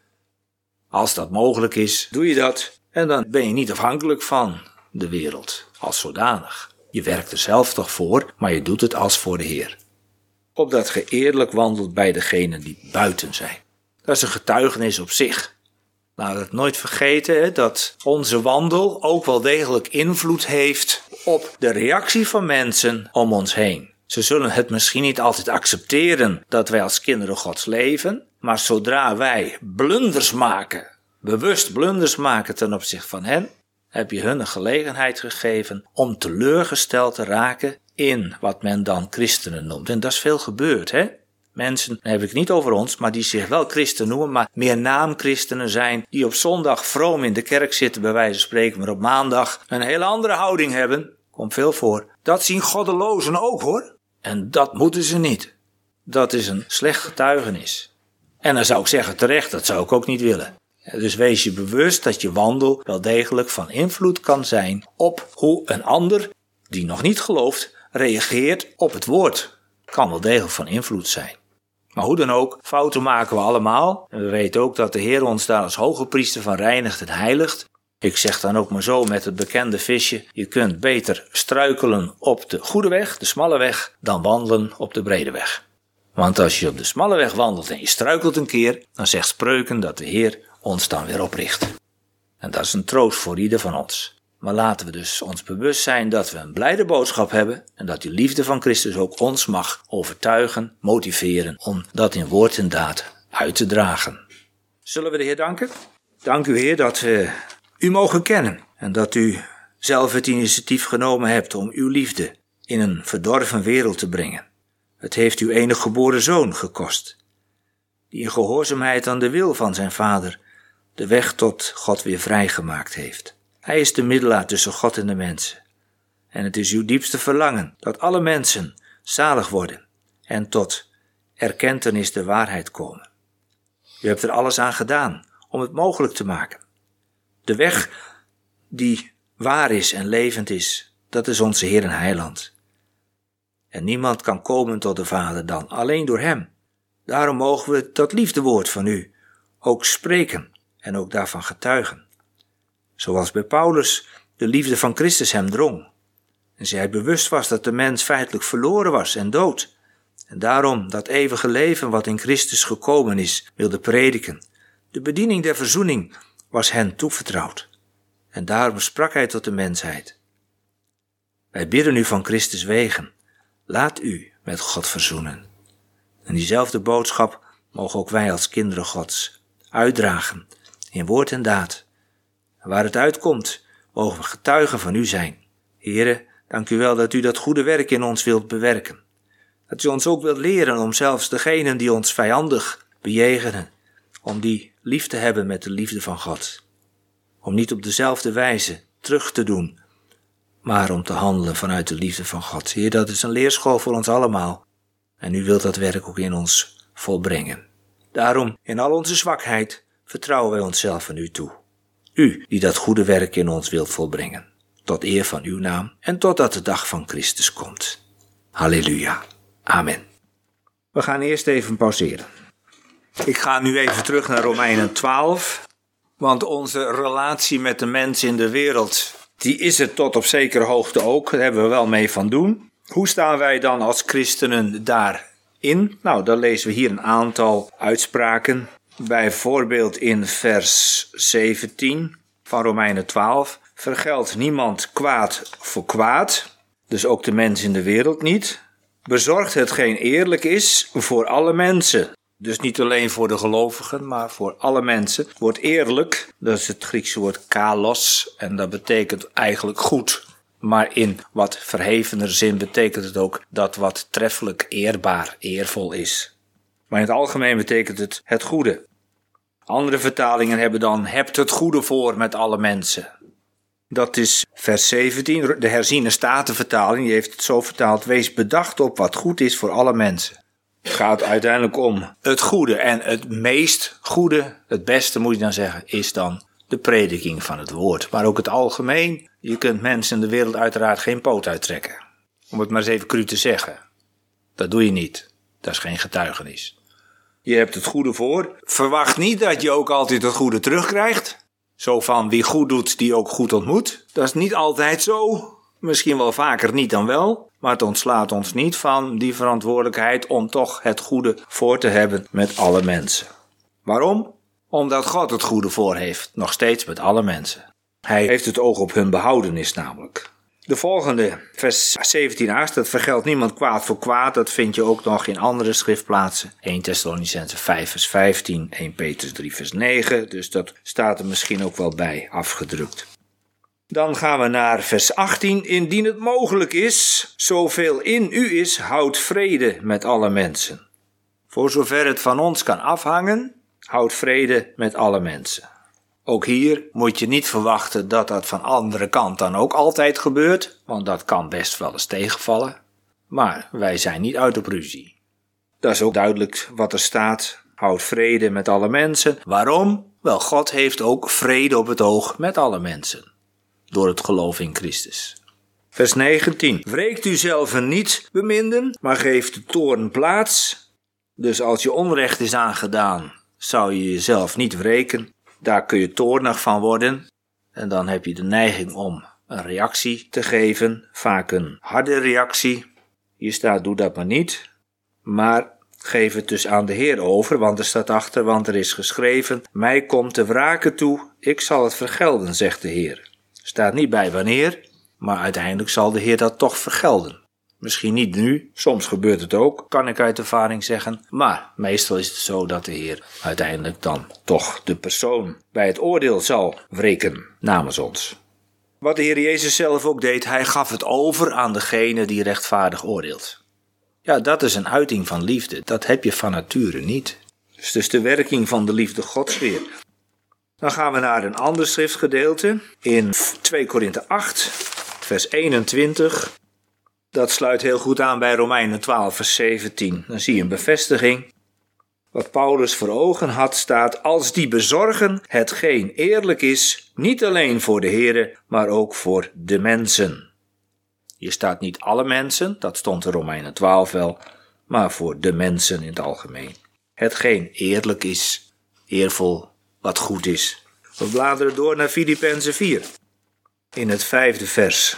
Als dat mogelijk is, doe je dat. En dan ben je niet afhankelijk van de wereld als zodanig. Je werkt er zelf toch voor, maar je doet het als voor de Heer. Opdat ge eerlijk wandelt bij degenen die buiten zijn. Dat is een getuigenis op zich. Laten we het nooit vergeten dat onze wandel ook wel degelijk invloed heeft op de reactie van mensen om ons heen. Ze zullen het misschien niet altijd accepteren dat wij als kinderen Gods leven, maar zodra wij blunders maken, bewust blunders maken ten opzichte van hen, heb je hun een gelegenheid gegeven om teleurgesteld te raken in wat men dan christenen noemt. En dat is veel gebeurd, hè? Mensen, daar heb ik niet over ons, maar die zich wel christen noemen, maar meer naamchristenen zijn, die op zondag vroom in de kerk zitten, bij wijze van spreken, maar op maandag een hele andere houding hebben. Komt veel voor. Dat zien goddelozen ook, hoor. En dat moeten ze niet. Dat is een slecht getuigenis. En dan zou ik zeggen terecht, dat zou ik ook niet willen. Dus wees je bewust dat je wandel wel degelijk van invloed kan zijn op hoe een ander die nog niet gelooft reageert op het woord. Kan wel degelijk van invloed zijn. Maar hoe dan ook, fouten maken we allemaal. En we weten ook dat de Heer ons daar als hoge priester van reinigt en heiligt. Ik zeg dan ook maar zo met het bekende visje, je kunt beter struikelen op de goede weg, de smalle weg, dan wandelen op de brede weg. Want als je op de smalle weg wandelt en je struikelt een keer, dan zegt Spreuken dat de Heer ons dan weer opricht. En dat is een troost voor ieder van ons. Maar laten we dus ons bewust zijn dat we een blijde boodschap hebben en dat die liefde van Christus ook ons mag overtuigen, motiveren om dat in woord en daad uit te dragen. Zullen we de Heer danken? Dank u Heer dat we u mogen kennen en dat u zelf het initiatief genomen hebt om uw liefde in een verdorven wereld te brengen. Het heeft uw enige geboren zoon gekost, die in gehoorzaamheid aan de wil van zijn vader de weg tot God weer vrijgemaakt heeft. Hij is de middelaar tussen God en de mensen. En het is uw diepste verlangen dat alle mensen zalig worden en tot erkentenis de waarheid komen. U hebt er alles aan gedaan om het mogelijk te maken. De weg die waar is en levend is, dat is onze Heer en Heiland. En niemand kan komen tot de Vader dan alleen door hem. Daarom mogen we dat liefdewoord van u ook spreken en ook daarvan getuigen. Zoals bij Paulus de liefde van Christus hem drong. En zij bewust was dat de mens feitelijk verloren was en dood. En daarom dat eeuwige leven wat in Christus gekomen is, wilde prediken. De bediening der verzoening was hen toevertrouwd. En daarom sprak hij tot de mensheid. Wij bidden u van Christus wegen. Laat u met God verzoenen. En diezelfde boodschap mogen ook wij als kinderen Gods uitdragen, in woord en daad. En waar het uitkomt, mogen we getuigen van u zijn. Heere, dank u wel dat u dat goede werk in ons wilt bewerken. Dat u ons ook wilt leren om zelfs degenen die ons vijandig bejegenen, om die lief te hebben met de liefde van God. Om niet op dezelfde wijze terug te doen, maar om te handelen vanuit de liefde van God. Heer, dat is een leerschool voor ons allemaal. En u wilt dat werk ook in ons volbrengen. Daarom, in al onze zwakheid, vertrouwen wij onszelf aan u toe. U, die dat goede werk in ons wilt volbrengen. Tot eer van uw naam en totdat de dag van Christus komt. Halleluja. Amen. We gaan eerst even pauzeren. Ik ga nu even terug naar Romeinen 12. Want onze relatie met de mens in de wereld, die is er tot op zekere hoogte ook. Daar hebben we wel mee van doen. Hoe staan wij dan als christenen daarin? Nou, dan lezen we hier een aantal uitspraken. Bijvoorbeeld in vers 17 van Romeinen 12. Vergeld niemand kwaad voor kwaad. Dus ook de mens in de wereld niet. Bezorgt hetgeen eerlijk is voor alle mensen. Dus niet alleen voor de gelovigen, maar voor alle mensen. Het woord eerlijk, dat is het Griekse woord kalos. En dat betekent eigenlijk goed. Maar in wat verhevener zin betekent het ook dat wat treffelijk, eerbaar, eervol is. Maar in het algemeen betekent het goede. Andere vertalingen hebben dan hebt het goede voor met alle mensen. Dat is vers 17, de herziene statenvertaling, die heeft het zo vertaald. Wees bedacht op wat goed is voor alle mensen. Het gaat uiteindelijk om het goede en het meest goede, het beste moet je dan zeggen, is dan de prediking van het woord. Maar ook het algemeen, je kunt mensen in de wereld uiteraard geen poot uittrekken. Om het maar eens even cru te zeggen. Dat doe je niet. Dat is geen getuigenis. Je hebt het goede voor. Verwacht niet dat je ook altijd het goede terugkrijgt. Zo van wie goed doet, die ook goed ontmoet. Dat is niet altijd zo. Misschien wel vaker niet dan wel. Maar het ontslaat ons niet van die verantwoordelijkheid om toch het goede voor te hebben met alle mensen. Waarom? Omdat God het goede voor heeft, nog steeds met alle mensen. Hij heeft het oog op hun behoudenis namelijk. De volgende, vers 17a, dat vergeldt niemand kwaad voor kwaad. Dat vind je ook nog in andere schriftplaatsen. 1 Thessalonicenzen 5 vers 15, 1 Petrus 3 vers 9. Dus dat staat er misschien ook wel bij afgedrukt. Dan gaan we naar vers 18. Indien het mogelijk is, zoveel in u is, houd vrede met alle mensen. Voor zover het van ons kan afhangen, houd vrede met alle mensen. Ook hier moet je niet verwachten dat dat van andere kant dan ook altijd gebeurt, want dat kan best wel eens tegenvallen. Maar wij zijn niet uit op ruzie. Dat is ook duidelijk wat er staat Houd vrede met alle mensen. Waarom? Wel, God heeft ook vrede op het oog met alle mensen. Door het geloof in Christus. Vers 19. Wreekt u zelf niet, beminden, maar geeft de toorn plaats. Dus als je onrecht is aangedaan, zou je jezelf niet wreken. Daar kun je toornig van worden. En dan heb je de neiging om een reactie te geven. Vaak een harde reactie. Hier staat, doe dat maar niet. Maar geef het dus aan de Heer over, want er staat achter, want er is geschreven, mij komt de wrake toe, ik zal het vergelden, zegt de Heer. Staat niet bij wanneer, maar uiteindelijk zal de Heer dat toch vergelden. Misschien niet nu, soms gebeurt het ook, kan ik uit ervaring zeggen, maar meestal is het zo dat de Heer uiteindelijk dan toch de persoon bij het oordeel zal wreken namens ons. Wat de Heer Jezus zelf ook deed, hij gaf het over aan degene die rechtvaardig oordeelt. Ja, dat is een uiting van liefde. Dat heb je van nature niet. Dus de werking van de liefde Gods weer. Dan gaan we naar een ander schriftgedeelte. In 2 Korinthe 8, vers 21. Dat sluit heel goed aan bij Romeinen 12, vers 17. Dan zie je een bevestiging. Wat Paulus voor ogen had staat, als die bezorgen hetgeen eerlijk is, niet alleen voor de Here, maar ook voor de mensen. Hier staat niet alle mensen, dat stond in Romeinen 12 wel, maar voor de mensen in het algemeen. Hetgeen eerlijk is, eervol, wat goed is. We bladeren door naar Filippenzen 4, in het 5e vers.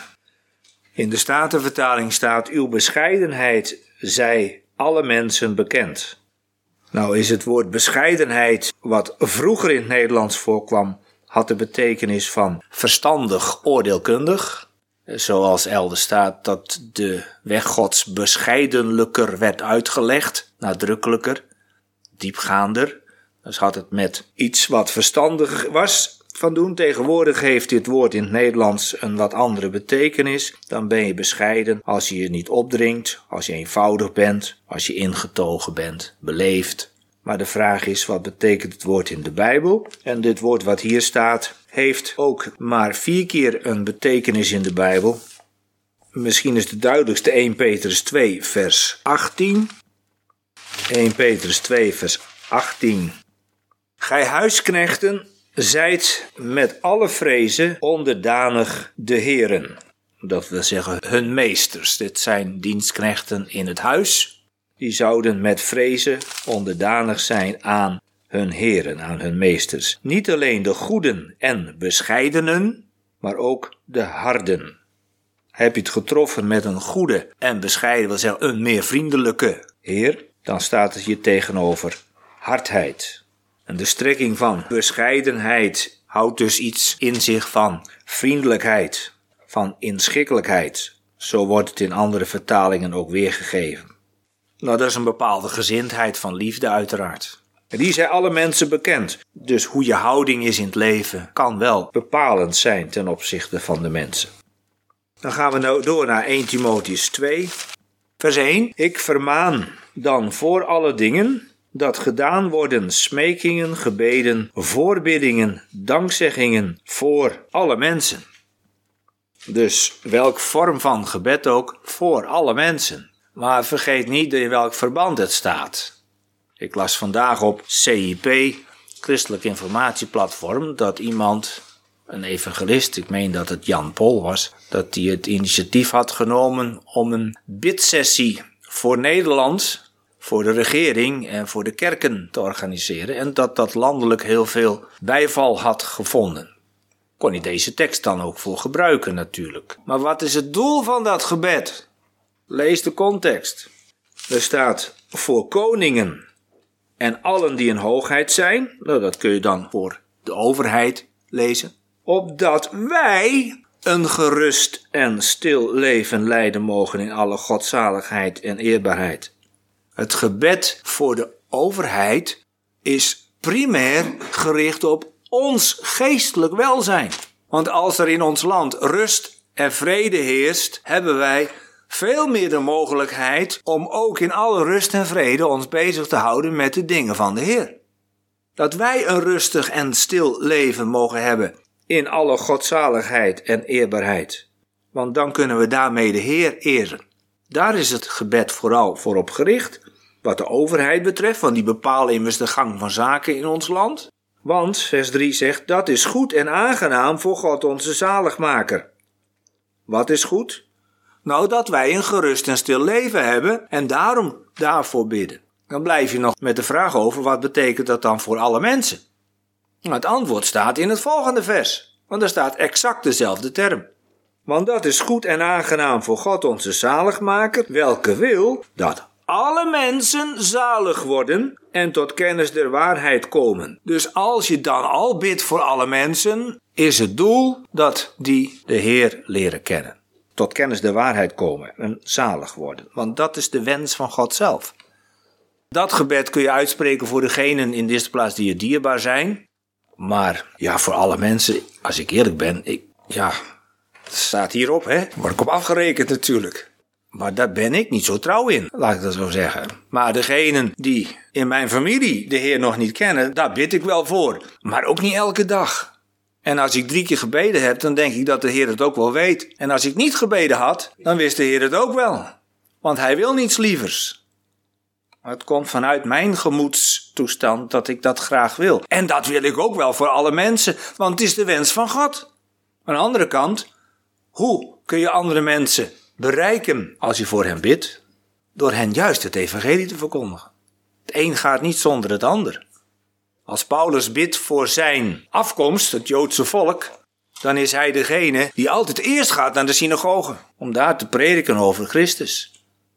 In de Statenvertaling staat, uw bescheidenheid zij alle mensen bekend. Nou is het woord bescheidenheid, wat vroeger in het Nederlands voorkwam, had de betekenis van verstandig, oordeelkundig. Zoals elders staat dat de weg Gods bescheidenlijker werd uitgelegd, nadrukkelijker, diepgaander. Dus had het met iets wat verstandig was van doen. Tegenwoordig heeft dit woord in het Nederlands een wat andere betekenis. Dan ben je bescheiden als je je niet opdringt, als je eenvoudig bent, als je ingetogen bent, beleefd. Maar de vraag is, wat betekent het woord in de Bijbel? En dit woord wat hier staat, heeft ook maar 4 keer een betekenis in de Bijbel. Misschien is de duidelijkste 1 Petrus 2 vers 18. 1 Petrus 2 vers 18. Gij huisknechten, zijt met alle vrezen onderdanig de heren. Dat wil zeggen hun meesters. Dit zijn dienstknechten in het huis. Die zouden met vrezen onderdanig zijn aan hun heren, aan hun meesters. Niet alleen de goeden en bescheidenen, maar ook de harden. Heb je het getroffen met een goede en bescheiden, wil zeggen een meer vriendelijke heer, dan staat het hier tegenover hardheid. En de strekking van bescheidenheid houdt dus iets in zich van vriendelijkheid, van inschikkelijkheid. Zo wordt het in andere vertalingen ook weergegeven. Nou, dat is een bepaalde gezindheid van liefde uiteraard. En die zijn alle mensen bekend. Dus hoe je houding is in het leven kan wel bepalend zijn ten opzichte van de mensen. Dan gaan we nou door naar 1 Timotheüs 2, vers 1. Ik vermaan dan voor alle dingen dat gedaan worden smekingen, gebeden, voorbiddingen, dankzeggingen voor alle mensen. Dus welk vorm van gebed ook, voor alle mensen. Maar vergeet niet in welk verband het staat. Ik las vandaag op CIP, Christelijk Informatieplatform, dat iemand, een evangelist, ik meen dat het Jan Pol was, dat hij het initiatief had genomen om een bidsessie voor Nederland, voor de regering en voor de kerken te organiseren. En dat landelijk heel veel bijval had gevonden. Kon hij deze tekst dan ook voor gebruiken natuurlijk. Maar wat is het doel van dat gebed? Lees de context. Er staat voor koningen en allen die in hoogheid zijn. Nou, dat kun je dan voor de overheid lezen. Opdat wij een gerust en stil leven leiden mogen in alle godzaligheid en eerbaarheid. Het gebed voor de overheid is primair gericht op ons geestelijk welzijn. Want als er in ons land rust en vrede heerst, hebben wij veel meer de mogelijkheid om ook in alle rust en vrede ons bezig te houden met de dingen van de Heer. Dat wij een rustig en stil leven mogen hebben in alle godzaligheid en eerbaarheid. Want dan kunnen we daarmee de Heer eren. Daar is het gebed vooral voor op gericht. wat de overheid betreft, want die bepalen immers de gang van zaken in ons land. Want, vers 3 zegt, dat is goed en aangenaam voor God onze zaligmaker. Wat is goed? Nou, dat wij een gerust en stil leven hebben en daarvoor bidden. Dan blijf je nog met de vraag over, wat betekent dat dan voor alle mensen? Nou, het antwoord staat in het volgende vers, want er staat exact dezelfde term. Want dat is goed en aangenaam voor God onze zaligmaker, welke wil dat alle mensen zalig worden en tot kennis der waarheid komen. Dus als je dan al bidt voor alle mensen, is het doel dat die de Heer leren kennen. Tot kennis der waarheid komen en zalig worden. Want dat is de wens van God zelf. Dat gebed kun je uitspreken voor degenen in de eerste plaats die je dierbaar zijn. Maar ja, voor alle mensen, als ik eerlijk ben, het staat hierop, word ik op afgerekend natuurlijk. Maar daar ben ik niet zo trouw in, laat ik dat zo zeggen. Maar degenen die in mijn familie de Heer nog niet kennen, daar bid ik wel voor. Maar ook niet elke dag. En als ik 3 keer gebeden heb, dan denk ik dat de Heer het ook wel weet. En als ik niet gebeden had, dan wist de Heer het ook wel. Want hij wil niets lievers. Het komt vanuit mijn gemoedstoestand dat ik dat graag wil. En dat wil ik ook wel voor alle mensen, want het is de wens van God. Aan de andere kant, hoe kun je andere mensen bereiken als je voor hen bidt? Door hen juist het evangelie te verkondigen. Het een gaat niet zonder het ander. Als Paulus bidt voor zijn afkomst, het Joodse volk, dan is hij degene die altijd eerst gaat naar de synagoge om daar te prediken over Christus.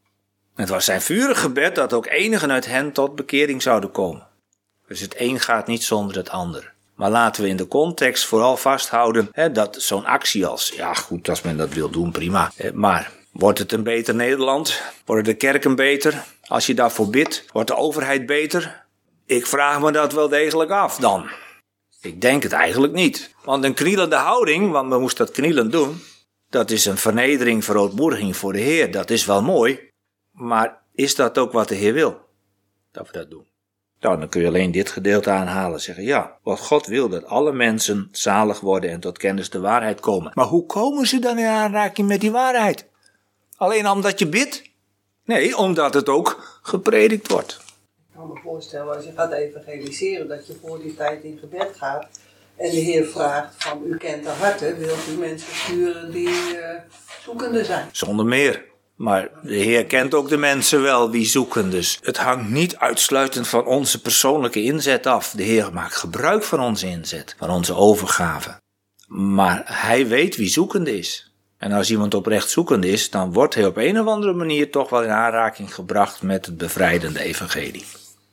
Het was zijn vurig gebed dat ook enigen uit hen tot bekering zouden komen. Dus het een gaat niet zonder het ander. Maar laten we in de context vooral vasthouden dat zo'n actie als, ja goed, als men dat wil doen, prima. Maar wordt het een beter Nederland? Worden de kerken beter? Als je daarvoor bidt, wordt de overheid beter? Ik vraag me dat wel degelijk af dan. Ik denk het eigenlijk niet. Want een knielende houding, want we moesten dat knielend doen, dat is een vernedering, verootmoediging voor de Heer. Dat is wel mooi. Maar is dat ook wat de Heer wil? Dat we dat doen. Nou, dan kun je alleen dit gedeelte aanhalen. Zeggen, ja, wat God wil, dat alle mensen zalig worden en tot kennis de waarheid komen. Maar hoe komen ze dan in aanraking met die waarheid? Alleen omdat je bidt? Nee, omdat het ook gepredikt wordt. Ik kan me voorstellen, als je gaat evangeliseren, dat je voor die tijd in gebed gaat. En de Heer vraagt van, u kent de harten, wilt u mensen sturen die zoekende zijn? Zonder meer. Maar de Heer kent ook de mensen wel wie zoeken. Dus het hangt niet uitsluitend van onze persoonlijke inzet af. De Heer maakt gebruik van onze inzet, van onze overgave. Maar hij weet wie zoekende is. En als iemand oprecht zoekende is, dan wordt hij op een of andere manier toch wel in aanraking gebracht met het bevrijdende evangelie.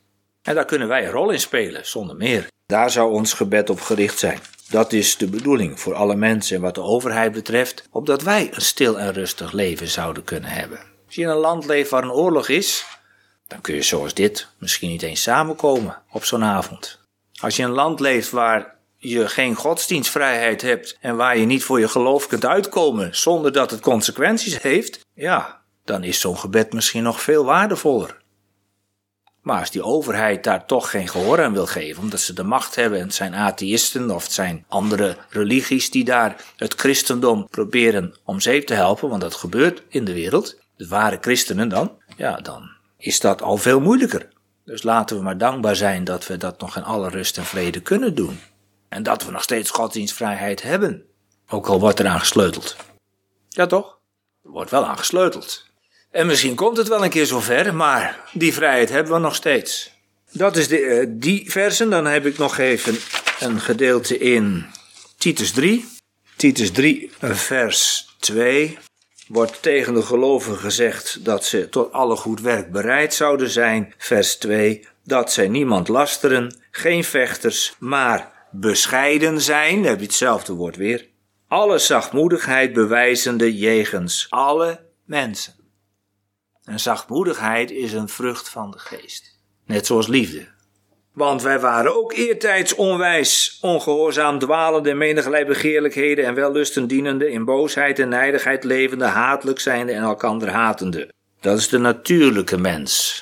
En daar kunnen wij een rol in spelen, zonder meer. Daar zou ons gebed op gericht zijn. Dat is de bedoeling voor alle mensen en wat de overheid betreft, opdat wij een stil en rustig leven zouden kunnen hebben. Als je in een land leeft waar een oorlog is, dan kun je zoals dit misschien niet eens samenkomen op zo'n avond. Als je in een land leeft waar je geen godsdienstvrijheid hebt en waar je niet voor je geloof kunt uitkomen zonder dat het consequenties heeft, ja, dan is zo'n gebed misschien nog veel waardevoller. Maar als die overheid daar toch geen gehoor aan wil geven, omdat ze de macht hebben en het zijn atheïsten of het zijn andere religies die daar het christendom proberen om zeep te helpen, want dat gebeurt in de wereld, de ware christenen dan, ja, dan is dat al veel moeilijker. Dus laten we maar dankbaar zijn dat we dat nog in alle rust en vrede kunnen doen. En dat we nog steeds godsdienstvrijheid hebben, ook al wordt er aan gesleuteld. Ja toch? Er wordt wel aan gesleuteld. En misschien komt het wel een keer zover, maar die vrijheid hebben we nog steeds. Dat is die versen. Dan heb ik nog even een gedeelte in Titus 3. Titus 3, vers 2. Wordt tegen de gelovigen gezegd dat ze tot alle goed werk bereid zouden zijn. Vers 2. Dat zij niemand lasteren, geen vechters, maar bescheiden zijn. Dan heb je hetzelfde woord weer. Alle zachtmoedigheid bewijzende jegens alle mensen. En zachtmoedigheid is een vrucht van de geest. Net zoals liefde. Want wij waren ook eertijds onwijs, ongehoorzaam, dwalende in menigerlei begeerlijkheden en wellusten dienende, in boosheid en nijdigheid levende, hatelijk zijnde en elkander hatende. Dat is de natuurlijke mens.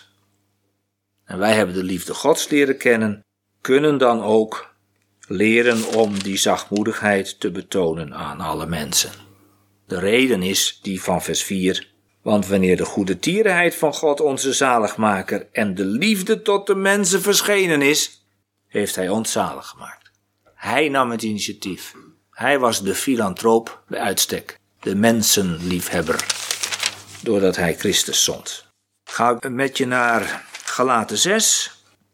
En wij hebben de liefde Gods leren kennen, kunnen dan ook leren om die zachtmoedigheid te betonen aan alle mensen. De reden is die van vers 4. Want wanneer de goede tierenheid van God onze zaligmaker en de liefde tot de mensen verschenen is, heeft hij ons zalig gemaakt. Hij nam het initiatief. Hij was de filantroop bij uitstek, de mensenliefhebber, doordat hij Christus zond. Ga ik met je naar Galaten 6.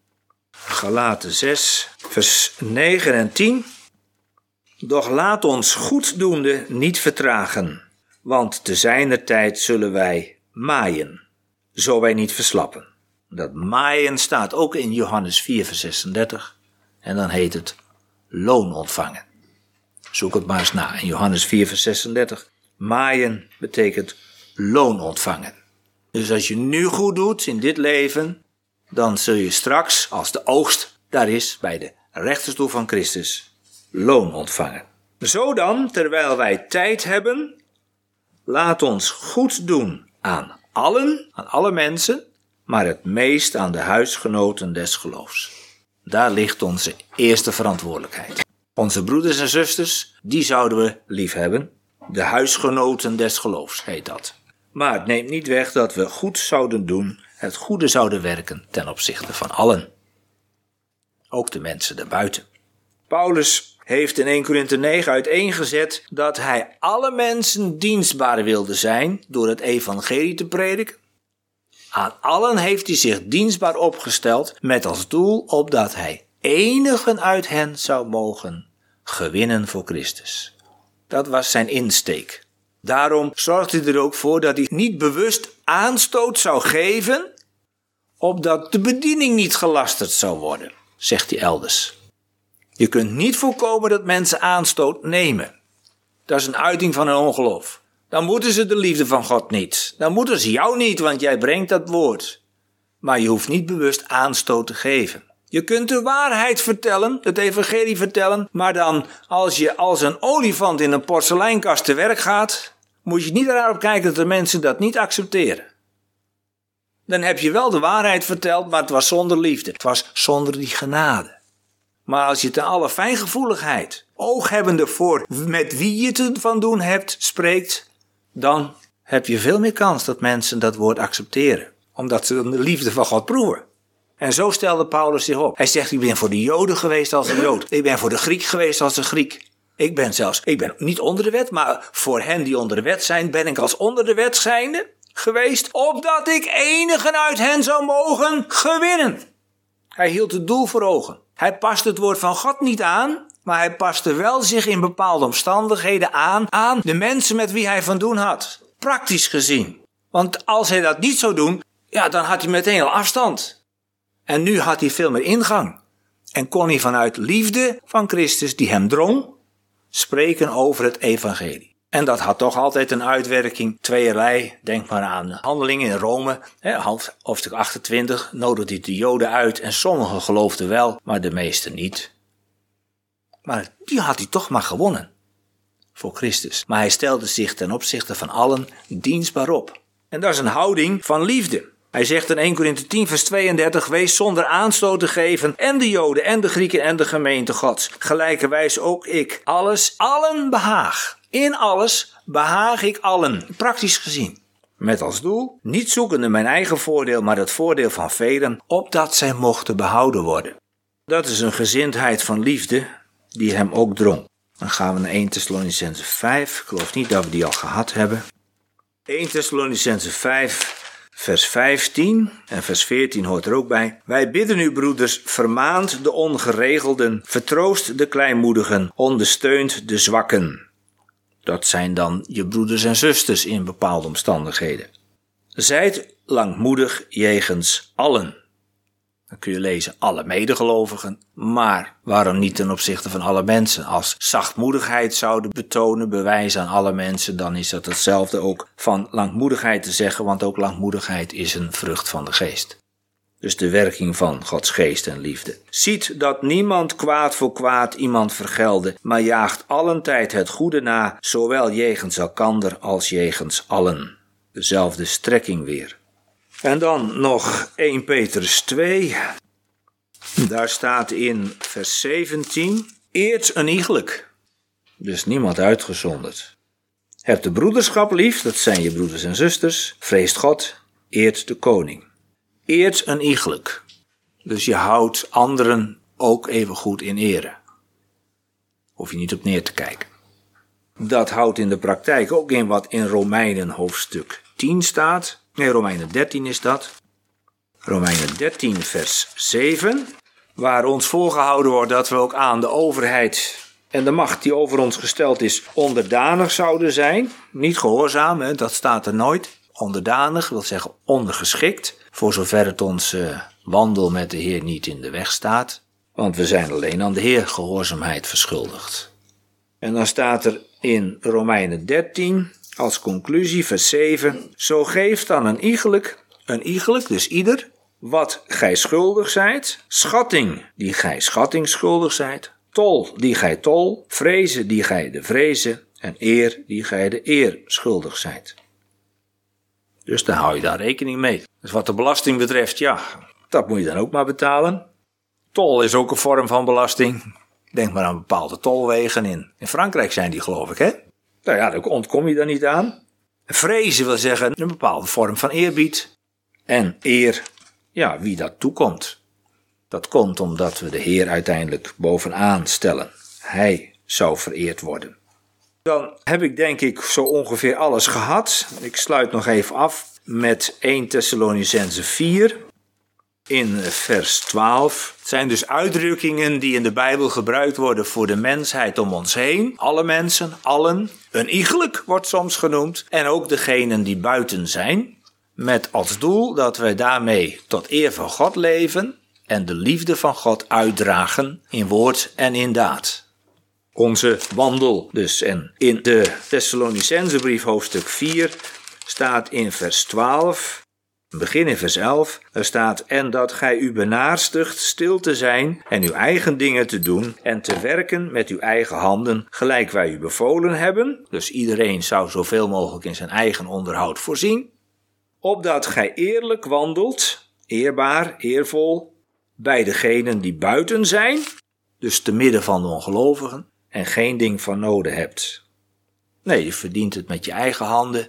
Galaten 6, vers 9 en 10. Doch laat ons goeddoende niet vertragen, want te zijner tijd zullen wij maaien, zo wij niet verslappen. Dat maaien staat ook in Johannes 4, vers 36. En dan heet het loon ontvangen. Zoek het maar eens na in Johannes 4, vers 36. Maaien betekent loon ontvangen. Dus als je nu goed doet in dit leven, dan zul je straks, als de oogst daar is, bij de rechterstoel van Christus, loon ontvangen. Zo dan, terwijl wij tijd hebben, laat ons goed doen aan alle mensen, maar het meest aan de huisgenoten des geloofs. Daar ligt onze eerste verantwoordelijkheid. Onze broeders en zusters, die zouden we lief hebben. De huisgenoten des geloofs heet dat. Maar het neemt niet weg dat we goed zouden doen, het goede zouden werken ten opzichte van allen. Ook de mensen daarbuiten. Paulus heeft in 1 Korinthe 9 uiteengezet dat hij alle mensen dienstbaar wilde zijn door het evangelie te prediken. Aan allen heeft hij zich dienstbaar opgesteld met als doel opdat hij enigen uit hen zou mogen gewinnen voor Christus. Dat was zijn insteek. Daarom zorgde hij er ook voor dat hij niet bewust aanstoot zou geven, opdat de bediening niet gelasterd zou worden, zegt hij elders. Je kunt niet voorkomen dat mensen aanstoot nemen. Dat is een uiting van hun ongeloof. Dan moeten ze de liefde van God niet. Dan moeten ze jou niet, want jij brengt dat woord. Maar je hoeft niet bewust aanstoot te geven. Je kunt de waarheid vertellen, het evangelie vertellen, maar dan als je als een olifant in een porseleinkast te werk gaat, moet je niet erop kijken dat de mensen dat niet accepteren. Dan heb je wel de waarheid verteld, maar het was zonder liefde. Het was zonder die genade. Maar als je ten alle fijngevoeligheid, ooghebbende voor met wie je te van doen hebt, spreekt, dan heb je veel meer kans dat mensen dat woord accepteren. Omdat ze de liefde van God proeven. En zo stelde Paulus zich op. Hij zegt, ik ben voor de Joden geweest als een Jood. Ik ben voor de Griek geweest als een Griek. Ik ben niet onder de wet, maar voor hen die onder de wet zijn, ben ik als onder de wet zijnde geweest, opdat ik enigen uit hen zou mogen gewinnen. Hij hield het doel voor ogen. Hij paste het woord van God niet aan, maar hij paste wel zich in bepaalde omstandigheden aan de mensen met wie hij van doen had. Praktisch gezien. Want als hij dat niet zou doen, ja, dan had hij meteen al afstand. En nu had hij veel meer ingang. En kon hij vanuit liefde van Christus, die hem drong, spreken over het evangelie. En dat had toch altijd een uitwerking, tweeërlei. Denk maar aan Handelingen in Rome, hoofdstuk 28, nodigde hij de Joden uit en sommigen geloofden wel, maar de meesten niet. Maar die had hij toch maar gewonnen voor Christus. Maar hij stelde zich ten opzichte van allen dienstbaar op. En dat is een houding van liefde. Hij zegt in 1 Korinthe 10 vers 32, wees zonder aanstoot te geven en de Joden en de Grieken en de gemeente Gods. Gelijkerwijs ook ik. Allen behaag. In alles behaag ik allen. Praktisch gezien. Met als doel, niet zoekende mijn eigen voordeel, maar het voordeel van velen, opdat zij mochten behouden worden. Dat is een gezindheid van liefde die hem ook drong. Dan gaan we naar 1 Thessalonicenzen 5. Ik geloof niet dat we die al gehad hebben. 1 Thessalonicenzen 5. Vers 15 en vers 14 hoort er ook bij. Wij bidden u, broeders, vermaant de ongeregelden, vertroost de kleinmoedigen, ondersteunt de zwakken. Dat zijn dan je broeders en zusters in bepaalde omstandigheden. Zijt langmoedig jegens allen. Dan kun je lezen alle medegelovigen, maar waarom niet ten opzichte van alle mensen? Als zachtmoedigheid zouden betonen, bewijzen aan alle mensen, dan is dat hetzelfde ook van langmoedigheid te zeggen, want ook langmoedigheid is een vrucht van de geest. Dus de werking van Gods geest en liefde. Ziet dat niemand kwaad voor kwaad iemand vergelde, maar jaagt allentijd het goede na, zowel jegens elkander als jegens allen. Dezelfde strekking weer. En dan nog 1 Petrus 2. Daar staat in vers 17. Eerst een iegelijk. Dus niemand uitgezonderd. Hebt de broederschap lief, dat zijn je broeders en zusters. Vreest God, eert de koning. Eert een iegelijk. Dus je houdt anderen ook even goed in ere. Hoef je niet op neer te kijken. Dat houdt in de praktijk ook in wat in Romeinen hoofdstuk 10 staat. Nee, Romeinen 13 is dat. Romeinen 13 vers 7. Waar ons voorgehouden wordt dat we ook aan de overheid en de macht die over ons gesteld is onderdanig zouden zijn. Niet gehoorzaam, hè, dat staat er nooit. Onderdanig wil zeggen ondergeschikt. Voor zover het ons wandel met de Heer niet in de weg staat. Want we zijn alleen aan de Heer gehoorzaamheid verschuldigd. En dan staat er in Romeinen 13 als conclusie vers 7. Zo geeft dan een iegelijk, dus ieder, wat gij schuldig zijt. Schatting die gij schatting schuldig zijt. Tol die gij tol. Vrezen die gij de vrezen. En eer die gij de eer schuldig zijt. Dus dan hou je daar rekening mee. Dus wat de belasting betreft, ja, dat moet je dan ook maar betalen. Tol is ook een vorm van belasting. Denk maar aan bepaalde tolwegen in Frankrijk zijn die, geloof ik, hè? Nou ja, daar ontkom je dan niet aan. Vrezen wil zeggen een bepaalde vorm van eerbied. En eer, ja, wie dat toekomt. Dat komt omdat we de Heer uiteindelijk bovenaan stellen. Hij zou vereerd worden. Dan heb ik denk ik zo ongeveer alles gehad. Ik sluit nog even af met 1 Thessalonicenzen 4 in vers 12. Het zijn dus uitdrukkingen die in de Bijbel gebruikt worden voor de mensheid om ons heen. Alle mensen, allen. Een iegelijk wordt soms genoemd. En ook degenen die buiten zijn. Met als doel dat wij daarmee tot eer van God leven en de liefde van God uitdragen in woord en in daad. Onze wandel dus. En in de Thessalonicenzenbrief hoofdstuk 4 staat in vers 12, begin in vers 11, er staat: en dat gij u benaarstigt stil te zijn en uw eigen dingen te doen en te werken met uw eigen handen, gelijk wij u bevolen hebben. Dus iedereen zou zoveel mogelijk in zijn eigen onderhoud voorzien. Opdat gij eerlijk wandelt, eerbaar, eervol, bij degenen die buiten zijn, dus te midden van de ongelovigen, en geen ding van noden hebt. Nee, je verdient het met je eigen handen.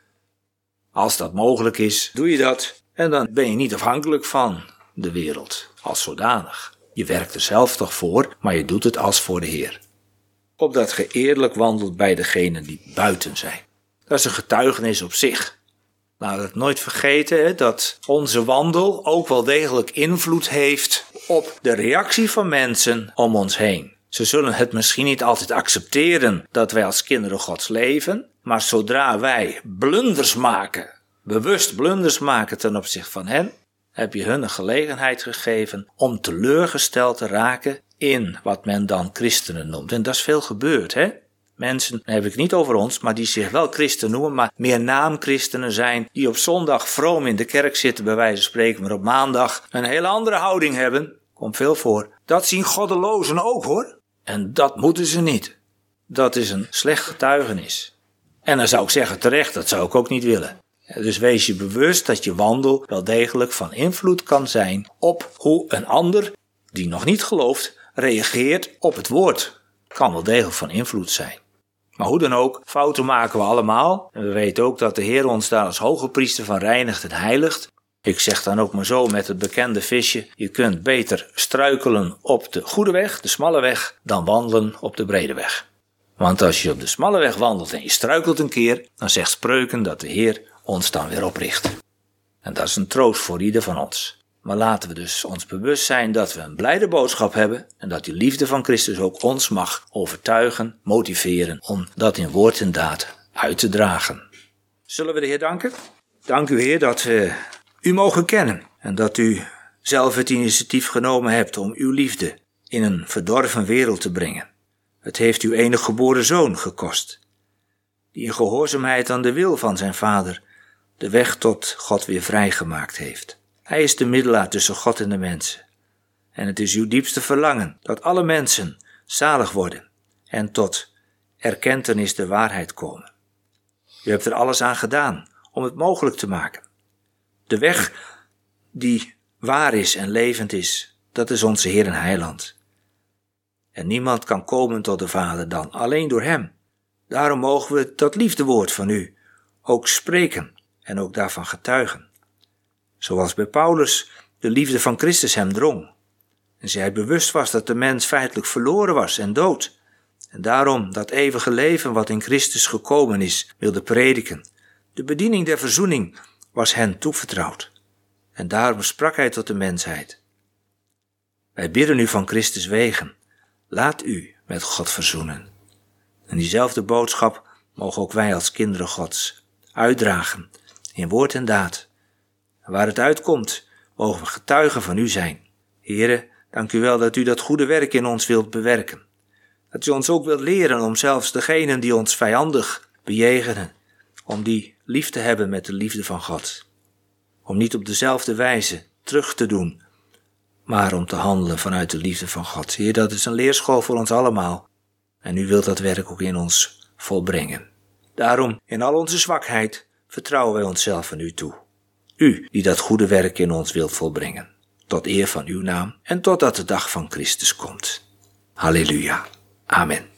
Als dat mogelijk is, doe je dat. En dan ben je niet afhankelijk van de wereld als zodanig. Je werkt er zelf toch voor, maar je doet het als voor de Heer. Opdat ge eerlijk wandelt bij degenen die buiten zijn. Dat is een getuigenis op zich. Laten we het nooit vergeten, hè, dat onze wandel ook wel degelijk invloed heeft op de reactie van mensen om ons heen. Ze zullen het misschien niet altijd accepteren dat wij als kinderen Gods leven, maar zodra wij blunders maken, bewust blunders maken ten opzichte van hen, heb je hun een gelegenheid gegeven om teleurgesteld te raken in wat men dan christenen noemt. En dat is veel gebeurd, hè? Mensen, daar heb ik niet over ons, maar die zich wel christen noemen, maar meer naamchristenen zijn, die op zondag vroom in de kerk zitten, bij wijze van spreken, maar op maandag een hele andere houding hebben. Komt veel voor. Dat zien goddelozen ook, hoor. En dat moeten ze niet. Dat is een slecht getuigenis. En dan zou ik zeggen terecht, dat zou ik ook niet willen. Dus wees je bewust dat je wandel wel degelijk van invloed kan zijn op hoe een ander, die nog niet gelooft, reageert op het woord. Kan wel degelijk van invloed zijn. Maar hoe dan ook, fouten maken we allemaal. En we weten ook dat de Heer ons daar als hoge priester van reinigt en heiligt. Ik zeg dan ook maar zo met het bekende visje: je kunt beter struikelen op de goede weg, de smalle weg, dan wandelen op de brede weg. Want als je op de smalle weg wandelt en je struikelt een keer, dan zegt Spreuken dat de Heer ons dan weer opricht. En dat is een troost voor ieder van ons. Maar laten we dus ons bewust zijn dat we een blijde boodschap hebben en dat die liefde van Christus ook ons mag overtuigen, motiveren om dat in woord en daad uit te dragen. Zullen we de Heer danken? Dank u, Heer, dat we u mogen kennen en dat u zelf het initiatief genomen hebt om uw liefde in een verdorven wereld te brengen. Het heeft uw enige geboren zoon gekost, die in gehoorzaamheid aan de wil van zijn vader de weg tot God weer vrijgemaakt heeft. Hij is de middelaar tussen God en de mensen. En het is uw diepste verlangen dat alle mensen zalig worden en tot erkentenis de waarheid komen. U hebt er alles aan gedaan om het mogelijk te maken. De weg die waar is en levend is, dat is onze Heer en Heiland. En niemand kan komen tot de Vader dan alleen door hem. Daarom mogen we dat liefdewoord van u ook spreken en ook daarvan getuigen. Zoals bij Paulus de liefde van Christus hem drong. En zij bewust was dat de mens feitelijk verloren was en dood. En daarom dat eeuwige leven wat in Christus gekomen is, wilde prediken. De bediening der verzoening was hen toevertrouwd. En daarom sprak hij tot de mensheid. Wij bidden u van Christus wegen. Laat u met God verzoenen. En diezelfde boodschap mogen ook wij als kinderen Gods uitdragen, in woord en daad. En waar het uitkomt, mogen we getuigen van u zijn. Heere, dank u wel dat u dat goede werk in ons wilt bewerken. Dat u ons ook wilt leren om zelfs degenen die ons vijandig bejegenen, om die lief te hebben met de liefde van God. Om niet op dezelfde wijze terug te doen, maar om te handelen vanuit de liefde van God. Heer, dat is een leerschool voor ons allemaal. En u wilt dat werk ook in ons volbrengen. Daarom, in al onze zwakheid, vertrouwen wij onszelf aan u toe. U, die dat goede werk in ons wilt volbrengen. Tot eer van uw naam en totdat de dag van Christus komt. Halleluja. Amen.